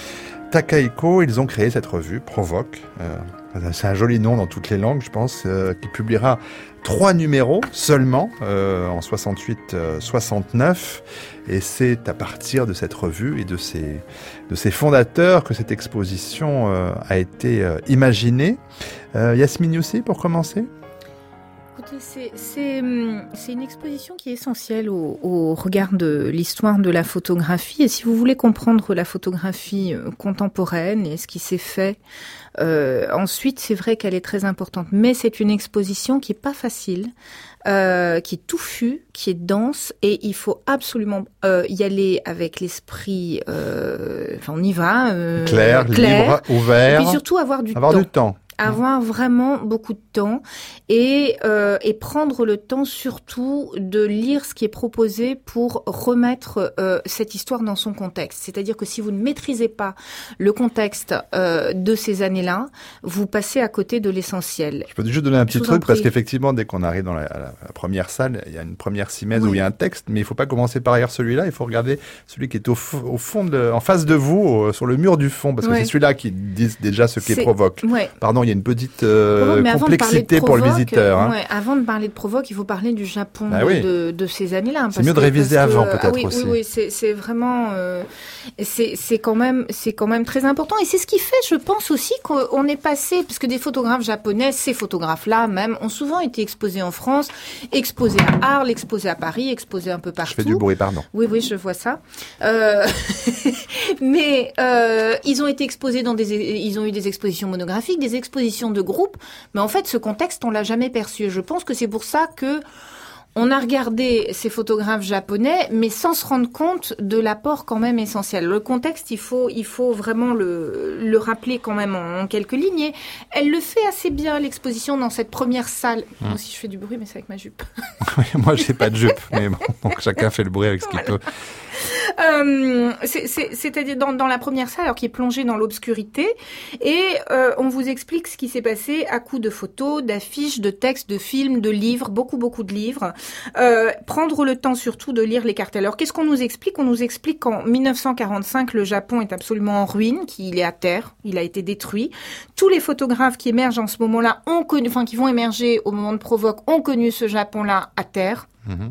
Takahiko, ils ont créé cette revue, Provoque. Euh, c'est un joli nom dans toutes les langues, je pense, euh, qui publiera trois numéros seulement, euh, en soixante-huit soixante-neuf. Et c'est à partir de cette revue et de ses, de ses fondateurs que cette exposition euh, a été euh, imaginée. Euh, Yasmine Youssi, pour commencer ? Écoutez, c'est, c'est, c'est une exposition qui est essentielle au, au regard de l'histoire de la photographie. Et si vous voulez comprendre la photographie contemporaine et ce qui s'est fait, euh, ensuite, c'est vrai qu'elle est très importante. Mais c'est une exposition qui est pas facile, euh, qui est touffue, qui est dense, et il faut absolument euh, y aller avec l'esprit. Euh, enfin, on y va. Euh, clair, clair, libre, ouvert. Et puis surtout avoir du avoir temps. du temps. Avoir vraiment beaucoup de temps et, euh, et prendre le temps surtout de lire ce qui est proposé pour remettre euh, cette histoire dans son contexte. C'est-à-dire que si vous ne maîtrisez pas le contexte euh, de ces années-là, vous passez à côté de l'essentiel. Je peux juste donner un petit truc parce qu'effectivement, dès qu'on arrive dans la, la, la première salle, il y a une première simèse oui. où il y a un texte, mais il ne faut pas commencer par lire celui-là, il faut regarder celui qui est au, f- au fond, de, en face de vous, au, sur le mur du fond, parce que ouais. c'est celui-là qui dit déjà ce qui provoque. Ouais. Pardon, il y a une petite euh, complexité pour le visiteur. Hein. Ouais, avant de parler de Provoque, il faut parler du Japon bah oui. de, de ces années-là. C'est mieux de réviser que, avant, peut-être ah oui, aussi. Oui, oui, c'est, c'est vraiment, euh, c'est, c'est quand même, c'est quand même très important. Et c'est ce qui fait, je pense aussi, qu'on est passé, parce que des photographes japonais, ces photographes-là même, ont souvent été exposés en France, exposés à Arles, exposés à Paris, exposés un peu partout. Je fais du bruit, pardon. Oui, oui, je vois ça. Euh, mais euh, ils ont été exposés dans des, ils ont eu des expositions monographiques, des expositions de groupe, mais en fait, ce contexte, on l'a jamais perçu. Je pense que c'est pour ça que on a regardé ces photographes japonais, mais sans se rendre compte de l'apport quand même essentiel. Le contexte, il faut, il faut vraiment le, le rappeler quand même en, en quelques lignes. Et elle le fait assez bien, l'exposition, dans cette première salle. Mmh. Moi aussi, je fais du bruit, mais c'est avec ma jupe. Moi, j'ai pas de jupe, mais bon, donc chacun fait le bruit avec ce qu'il peut. Euh, c'est, c'est, c'est-à-dire dans, dans la première salle, alors qui est plongée dans l'obscurité, et euh, on vous explique ce qui s'est passé à coups de photos, d'affiches, de textes, de films, de livres, beaucoup beaucoup de livres. Euh, prendre le temps surtout de lire les cartels. Alors qu'est-ce qu'on nous explique ? On nous explique qu'en dix-neuf cent quarante-cinq, le Japon est absolument en ruine, qu'il est à terre, il a été détruit. Tous les photographes qui émergent en ce moment-là ont connu, enfin qui vont émerger au moment de Provoque, ont connu ce Japon-là à terre. Mmh.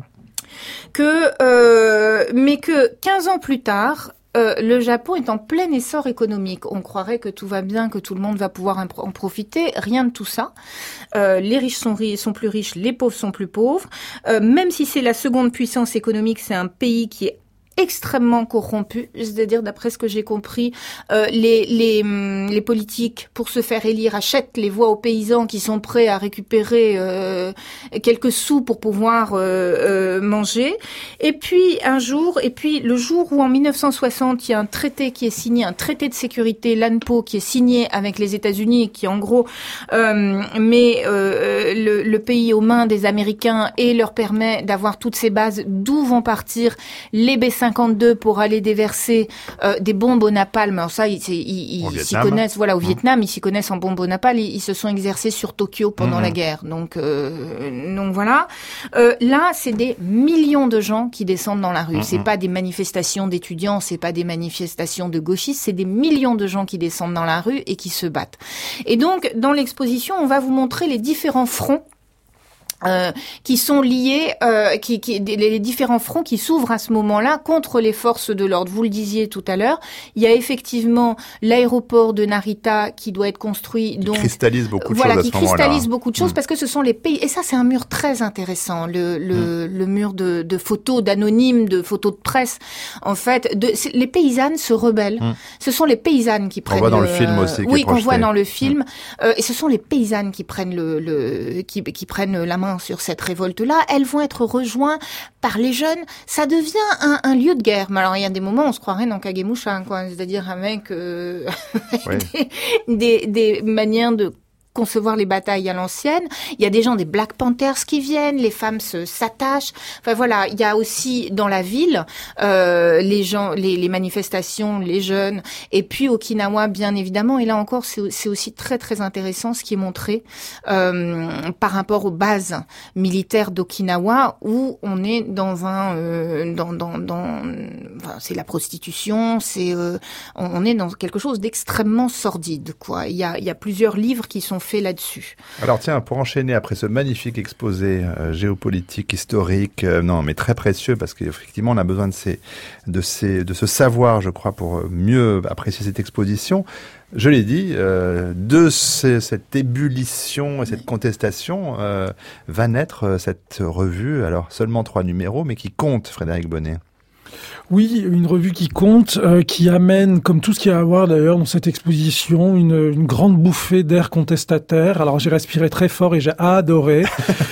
Que, euh, mais que quinze ans plus tard, euh, le Japon est en plein essor économique. On croirait que tout va bien, que tout le monde va pouvoir en profiter. Rien de tout ça. Euh, les riches sont, ri- sont plus riches, les pauvres sont plus pauvres. Euh, même si c'est la seconde puissance économique, c'est un pays qui est extrêmement corrompu, c'est-à-dire d'après ce que j'ai compris, euh, les, les, les politiques pour se faire élire achètent les voix aux paysans qui sont prêts à récupérer euh, quelques sous pour pouvoir euh, euh, manger. Et puis un jour, et puis le jour où en dix-neuf cent soixante il y a un traité qui est signé, un traité de sécurité, l'A N P O, qui est signé avec les États-Unis, qui en gros euh, met euh, le, le pays aux mains des Américains et leur permet d'avoir toutes ces bases d'où vont partir les B cinquante-deux pour aller déverser euh, des bombes au napalm. Alors ça, ils, ils, ils s'y connaissent. Voilà, au mmh. Vietnam, ils s'y connaissent en bombes au napalm. Ils, ils se sont exercés sur Tokyo pendant mmh. la guerre. Donc, euh, donc voilà. Euh, là, c'est des millions de gens qui descendent dans la rue. Mmh. C'est pas des manifestations d'étudiants, c'est pas des manifestations de gauchistes, c'est des millions de gens qui descendent dans la rue et qui se battent. Et donc, dans l'exposition, on va vous montrer les différents fronts Euh, qui sont liés, euh, qui, qui, les différents fronts qui s'ouvrent à ce moment-là contre les forces de l'ordre. Vous le disiez tout à l'heure, il y a effectivement l'aéroport de Narita qui doit être construit, qui donc cristallise beaucoup de voilà, choses à ce moment-là. Voilà, qui cristallise beaucoup de choses mmh. parce que ce sont les pays. Et ça, c'est un mur très intéressant, le le, mmh. le mur de, de photos, d'anonymes, de photos de presse. En fait, de, les paysannes se rebellent. Mmh. Ce sont les paysannes qui prennent. On voit dans le, le film aussi. Oui, qu'on projeté. voit dans le film. Mmh. Euh, et ce sont les paysannes qui prennent le, le qui, qui prennent la main sur cette révolte-là. Elles vont être rejointes par les jeunes. Ça devient un, un lieu de guerre. Mais alors, il y a des moments où on se croirait dans Kagemusha, quoi. C'est-à-dire avec, euh, avec oui. des, des, des manières de concevoir les batailles à l'ancienne. Il y a des gens des Black Panthers qui viennent, les femmes se s'attachent. Enfin voilà, il y a aussi dans la ville euh, les gens, les, les manifestations, les jeunes, et puis Okinawa bien évidemment. Et là encore, c'est, c'est aussi très très intéressant ce qui est montré euh, par rapport aux bases militaires d'Okinawa, où on est dans un, euh, dans, dans, dans, enfin, c'est la prostitution, c'est, euh, on est dans quelque chose d'extrêmement sordide, quoi. Il y a, il y a plusieurs livres qui sont faits là-dessus. Alors tiens, pour enchaîner après ce magnifique exposé euh, géopolitique, historique, euh, non mais très précieux parce qu'effectivement on a besoin de ces, de ces, de ce savoir, je crois, pour mieux apprécier cette exposition. Je l'ai dit, euh, de ces, cette ébullition et cette contestation euh, va naître cette revue, alors seulement trois numéros, mais qui compte, Frédéric Bonnet. Oui, une revue qui compte, euh, qui amène, comme tout ce qu'il y a à voir d'ailleurs dans cette exposition, une, une grande bouffée d'air contestataire. Alors j'ai respiré très fort et j'ai adoré.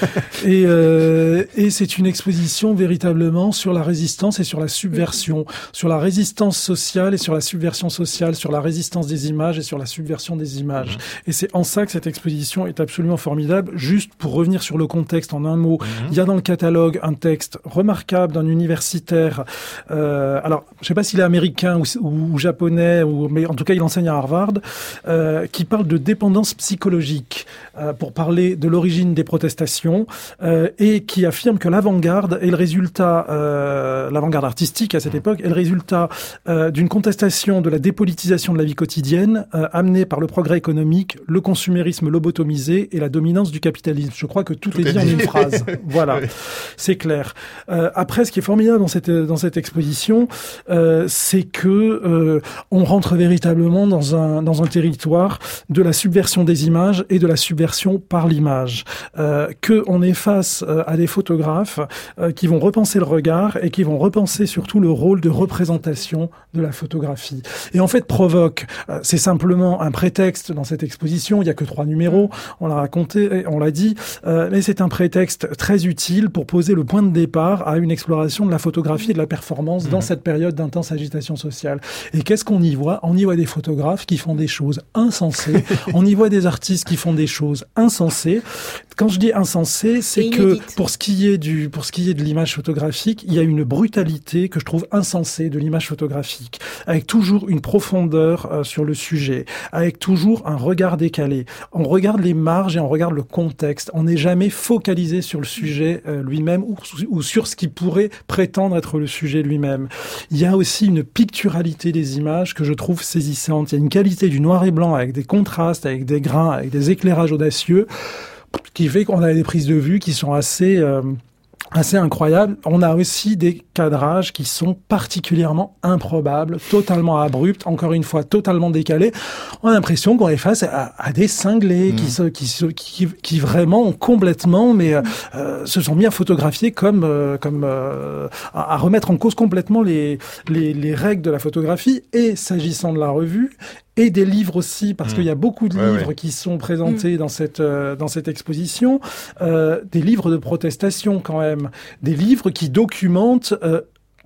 et, euh, et c'est une exposition véritablement sur la résistance et sur la subversion, sur la résistance sociale et sur la subversion sociale, sur la résistance des images et sur la subversion des images. Mmh. Et c'est en ça que cette exposition est absolument formidable. Juste pour revenir sur le contexte en un mot, mmh. il y a dans le catalogue un texte remarquable d'un universitaire. Euh, alors, je ne sais pas s'il est américain ou, ou, ou japonais, ou, mais en tout cas, il enseigne à Harvard, euh, qui parle de dépendance psychologique euh, pour parler de l'origine des protestations euh, et qui affirme que l'avant-garde est le résultat, euh, l'avant-garde artistique à cette époque, est le résultat euh, d'une contestation de la dépolitisation de la vie quotidienne euh, amenée par le progrès économique, le consumérisme lobotomisé et la dominance du capitalisme. Je crois que tout, tout est, est dit en une phrase. Voilà, oui. C'est clair. Euh, après, ce qui est formidable dans cette dans cette exposition, euh, c'est que euh, on rentre véritablement dans un dans un territoire de la subversion des images et de la subversion par l'image. Euh, que on est face euh, à des photographes euh, qui vont repenser le regard et qui vont repenser surtout le rôle de représentation de la photographie. Et en fait, Provoque, euh, c'est simplement un prétexte dans cette exposition. Il y a que trois numéros, on l'a raconté, on l'a dit, euh, mais c'est un prétexte très utile pour poser le point de départ à une exploration de la photographie et de la performance mmh. dans cette période d'intense agitation sociale. Et qu'est-ce qu'on y voit ? On y voit des photographes qui font des choses insensées. On y voit des artistes qui font des choses insensées. Quand je dis insensé, c'est, c'est que pour ce qui est du, pour ce qui est de l'image photographique, il y a une brutalité que je trouve insensée de l'image photographique, avec toujours une profondeur euh, sur le sujet, avec toujours un regard décalé. On regarde les marges et on regarde le contexte. On n'est jamais focalisé sur le sujet euh, lui-même ou, ou sur ce qui pourrait prétendre être le sujet lui-même. Il y a aussi une picturalité des images que je trouve saisissante. Il y a une qualité du noir et blanc avec des contrastes, avec des grains, avec des éclairages audacieux, qui fait qu'on a des prises de vue qui sont assez euh, assez incroyables. On a aussi des cadrages qui sont particulièrement improbables, totalement abrupts, encore une fois totalement décalés. On a l'impression qu'on est face à, à des cinglés mmh. qui, se, qui, se, qui, qui vraiment complètement, mais euh, se sont mis à photographier comme, euh, comme euh, à, à remettre en cause complètement les, les, les règles de la photographie. Et s'agissant de la revue, et des livres aussi, parce mmh. qu'il y a beaucoup de ouais, livres ouais. qui sont présentés mmh. dans cette euh, dans cette exposition, euh, des livres de protestation quand même, des livres qui documentent euh,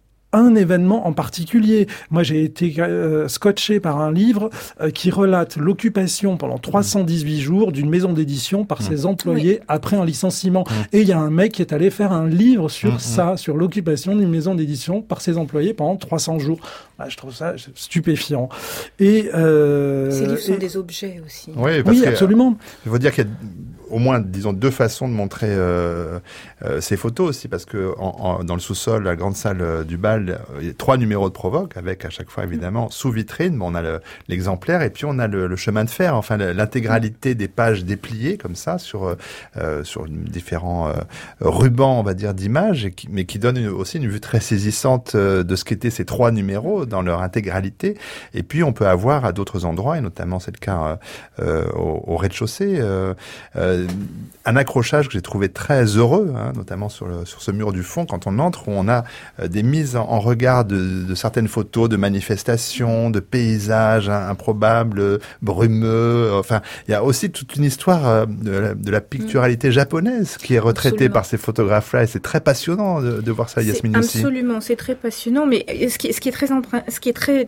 un événement en particulier. Moi, j'ai été euh, scotché par un livre euh, qui relate l'occupation pendant trois cent dix-huit jours d'une maison d'édition par mmh. ses employés oui. après un licenciement. Mmh. Et il y a un mec qui est allé faire un livre sur mmh. ça, sur l'occupation d'une maison d'édition par ses employés pendant trois cents jours. Ah, je trouve ça stupéfiant. Et euh, ces livres sont et... des objets aussi. Oui, parce oui que, absolument. Il faut dire qu'il y a au moins, disons, deux façons de montrer euh, euh, ces photos aussi, parce que en, en, dans le sous-sol, la grande salle euh, du bal, il y a trois numéros de Provoque, avec à chaque fois, évidemment, sous vitrine. Bon, on a le, l'exemplaire, et puis on a le, le chemin de fer, enfin, l'intégralité des pages dépliées, comme ça, sur, euh, sur différents euh, rubans, on va dire, d'images, et qui, mais qui donne une, aussi une vue très saisissante euh, de ce qu'étaient ces trois numéros dans leur intégralité. Et puis, on peut avoir à d'autres endroits, et notamment c'est le cas euh, au, au rez-de-chaussée, euh, euh, euh, un accrochage que j'ai trouvé très heureux, hein, notamment sur, le, sur ce mur du fond, quand on entre, où on a euh, des mises en, en regard de, de certaines photos, de manifestations, de paysages hein, improbables, brumeux. Euh, enfin, il y a aussi toute une histoire euh, de, la, de la picturalité mmh. japonaise qui est retraitée Absolument. Par ces photographes-là, et c'est très passionnant de, de voir ça, Yasmine aussi. Absolument, c'est très passionnant, mais ce qui, ce qui est très, ce qui est très,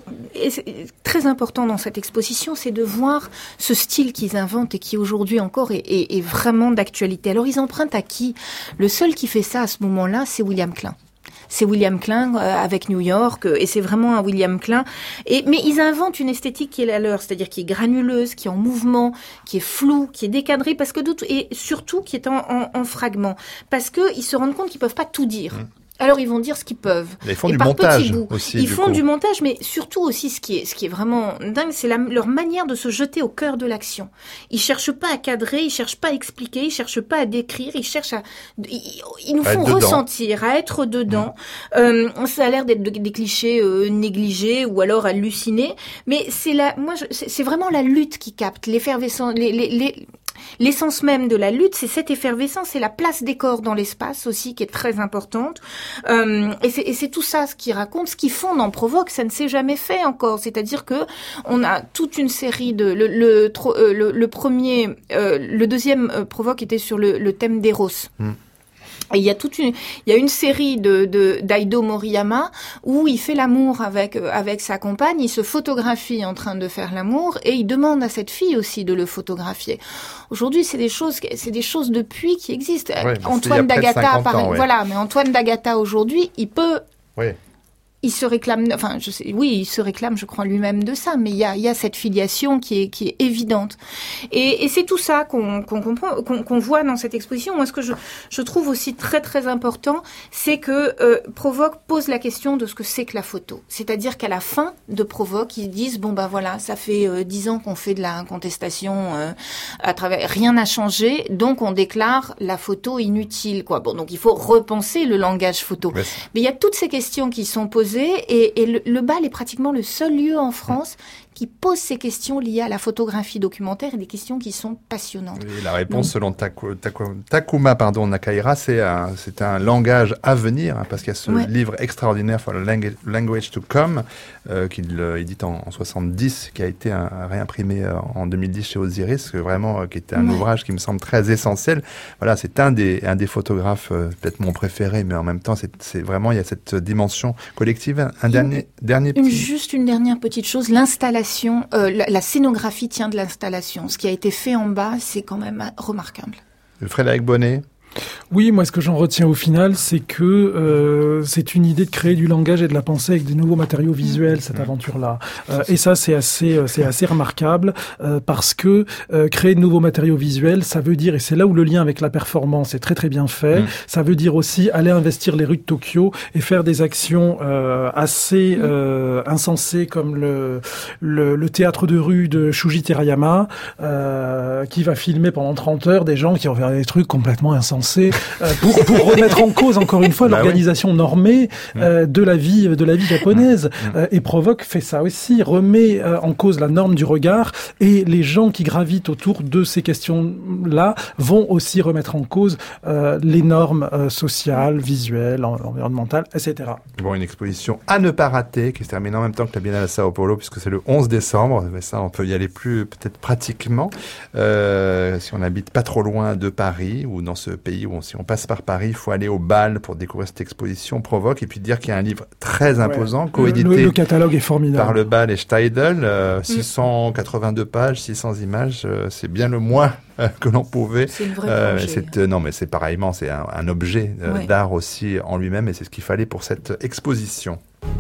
très important dans cette exposition, c'est de voir ce style qu'ils inventent et qui aujourd'hui encore est, est, est vraiment d'actualité. Alors ils empruntent à qui ? Le seul qui fait ça à ce moment-là, c'est William Klein. C'est William Klein euh, avec New York, euh, et c'est vraiment un William Klein. Et, mais ils inventent une esthétique qui est la leur, c'est-à-dire qui est granuleuse, qui est en mouvement, qui est floue, qui est décadrée, parce que d'autres, et surtout qui est en, en, en fragments, parce que ils se rendent compte qu'ils peuvent pas tout dire. Mmh. Alors ils vont dire ce qu'ils peuvent. Ils font et du montage aussi. Ils font coup. du montage, mais surtout aussi ce qui est ce qui est vraiment dingue, c'est la, leur manière de se jeter au cœur de l'action. Ils cherchent pas à cadrer, ils cherchent pas à expliquer, ils cherchent pas à décrire, ils cherchent à, ils, ils nous font ressentir, à être dedans. Mmh. Euh, ça a l'air d'être des clichés euh, négligés ou alors hallucinés, mais c'est la, moi, je, c'est, c'est vraiment la lutte qui capte l'effervescence, les, les, les L'essence même de la lutte, c'est cette effervescence, c'est la place des corps dans l'espace aussi qui est très importante. Euh, et, c'est, et c'est tout ça ce qui raconte, ce qui fonde en Provoque, ça ne s'est jamais fait encore. C'est-à-dire que on a toute une série de le le, le, le premier, euh, le deuxième euh, Provoque était sur le, le thème d'Eros. Mmh. Et il y a toute une, il y a une série de, de d'Aido Moriyama où il fait l'amour avec avec sa compagne, il se photographie en train de faire l'amour et il demande à cette fille aussi de le photographier. Aujourd'hui, c'est des choses, c'est des choses depuis qui existent. Ouais, Antoine D'Agata, pareil, ouais. voilà, mais Antoine D'Agata aujourd'hui, il peut. Ouais. Il se réclame, enfin, je sais, oui, il se réclame, je crois, lui-même de ça, mais il y a, il y a cette filiation qui est, qui est évidente. Et, et c'est tout ça qu'on, qu'on comprend, qu'on, qu'on voit dans cette exposition. Moi, ce que je, je trouve aussi très, très important, c'est que euh, Provoque pose la question de ce que c'est que la photo. C'est-à-dire qu'à la fin de Provoque, ils disent, bon, ben voilà, ça fait euh, dix ans qu'on fait de la contestation euh, à travers, rien n'a changé, donc on déclare la photo inutile, quoi. Bon, donc il faut repenser le langage photo. Ouais. Mais il y a toutes ces questions qui sont posées. Et, et le, le B A L est pratiquement le seul lieu en France qui pose ces questions liées à la photographie documentaire et des questions qui sont passionnantes. Et la réponse, Donc, selon Taku, Taku, Takuma pardon, Nakahira, c'est un, c'est un langage à venir, hein, parce qu'il y a ce ouais. livre extraordinaire, For the Language, Language to Come, euh, qu'il euh, édite en, en soixante-dix, qui a été un, un réimprimé euh, en deux mille dix chez Osiris, que vraiment, euh, qui était un ouais. ouvrage qui me semble très essentiel. Voilà, c'est un des, un des photographes, euh, peut-être mon préféré, mais en même temps, c'est, c'est vraiment, il y a cette dimension collective. Un une, dernier, dernier une, petit... Juste une dernière petite chose, l'installation. Euh, la, la scénographie tient de l'installation. Ce qui a été fait en bas, c'est quand même remarquable. Frédéric Bonnet. Oui, moi, ce que j'en retiens au final, c'est que euh, c'est une idée de créer du langage et de la pensée avec des nouveaux matériaux visuels, cette aventure-là. Euh, et ça, c'est assez, c'est assez remarquable euh, parce que euh, créer de nouveaux matériaux visuels, ça veut dire, et c'est là où le lien avec la performance est très très bien fait, mmh. ça veut dire aussi aller investir les rues de Tokyo et faire des actions euh, assez euh, insensées comme le, le, le théâtre de rue de Shuji Terayama euh, qui va filmer pendant trente heures des gens qui vont faire des trucs complètement insensés. Euh, pour, pour remettre en cause encore une fois bah l'organisation oui. normée euh, de la vie de la vie japonaise euh, et Provoque fait ça aussi, remet euh, en cause la norme du regard et les gens qui gravitent autour de ces questions-là vont aussi remettre en cause euh, les normes euh, sociales, visuelles, environnementales, et cetera. Bon, une exposition à ne pas rater qui se termine en même temps que la Biennale à Sao Paulo puisque c'est le onze décembre, mais ça on peut y aller plus peut-être pratiquement euh, si on habite pas trop loin de Paris ou dans ce pays où on, si on passe par Paris, il faut aller au B A L pour découvrir cette exposition Provoque et puis dire qu'il y a un livre très imposant, ouais. coédité le, le catalogue est formidable. par le B A L et Steidl, euh, mm. six cent quatre-vingt-deux pages, six cents images, euh, c'est bien le moins euh, que l'on pouvait. C'est une vraie euh, c'est, euh, Non, mais c'est pareillement, c'est un, un objet euh, ouais. d'art aussi en lui-même et c'est ce qu'il fallait pour cette exposition.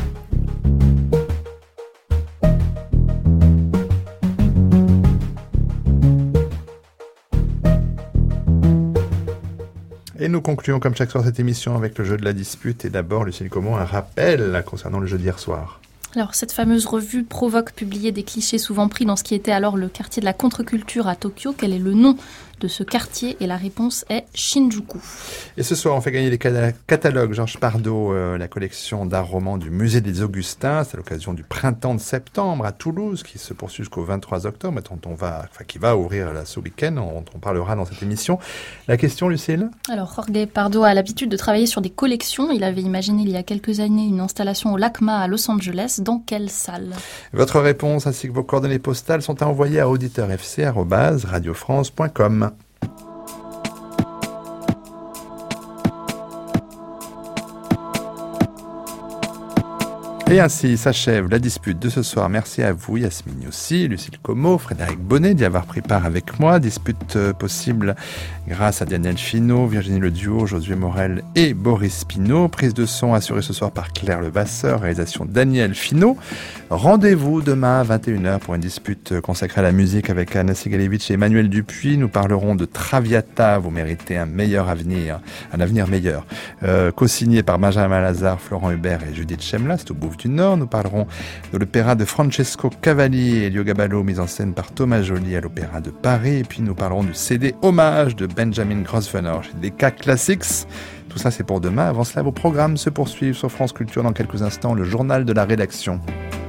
Et nous concluons comme chaque soir cette émission avec le jeu de la dispute. Et d'abord, Lucille Comont, un rappel concernant le jeu d'hier soir. Alors, cette fameuse revue Provoque publiait des clichés souvent pris dans ce qui était alors le quartier de la contre-culture à Tokyo. Quel est le nom de ce quartier et la réponse est Shinjuku. Et ce soir, on fait gagner les catalogues Georges Pardo, euh, la collection d'art roman du Musée des Augustins. C'est à l'occasion du printemps de septembre à Toulouse, qui se poursuit jusqu'au vingt-trois octobre, dont on va, enfin, qui va ouvrir là, ce week-end, dont on parlera dans cette émission. La question, Lucille ? Alors, Jorge Pardo a l'habitude de travailler sur des collections. Il avait imaginé il y a quelques années une installation au LACMA à Los Angeles. Dans quelle salle ? Votre réponse ainsi que vos coordonnées postales sont à envoyer à auditeur f c arobase radio france point com. Et ainsi s'achève la dispute de ce soir. Merci à vous, Yasmine Youssi, Lucille Como, Frédéric Bonnet d'y avoir pris part avec moi. Dispute euh, possible grâce à Daniel Finot, Virginie Leduo, Josué Morel et Boris Pinault. Prise de son assurée ce soir par Claire Levasseur, réalisation Daniel Finot. Rendez-vous demain à vingt et une heures pour une dispute consacrée à la musique avec Anna Sigalevitch et Emmanuel Dupuis. Nous parlerons de Traviata, vous méritez un meilleur avenir, un avenir meilleur. Euh, co-signé par Benjamin Lazare, Florent Hubert et Judith Chemla, c'est au Bouffe du Nord. Nous parlerons de l'opéra de Francesco Cavalli et Elio Gaballo, mise en scène par Thomas Joly à l'Opéra de Paris. Et puis nous parlerons du C D Hommage de Benjamin Grosvenor chez D K Classics. Tout ça c'est pour demain. Avant cela, vos programmes se poursuivent sur France Culture dans quelques instants, le journal de la rédaction.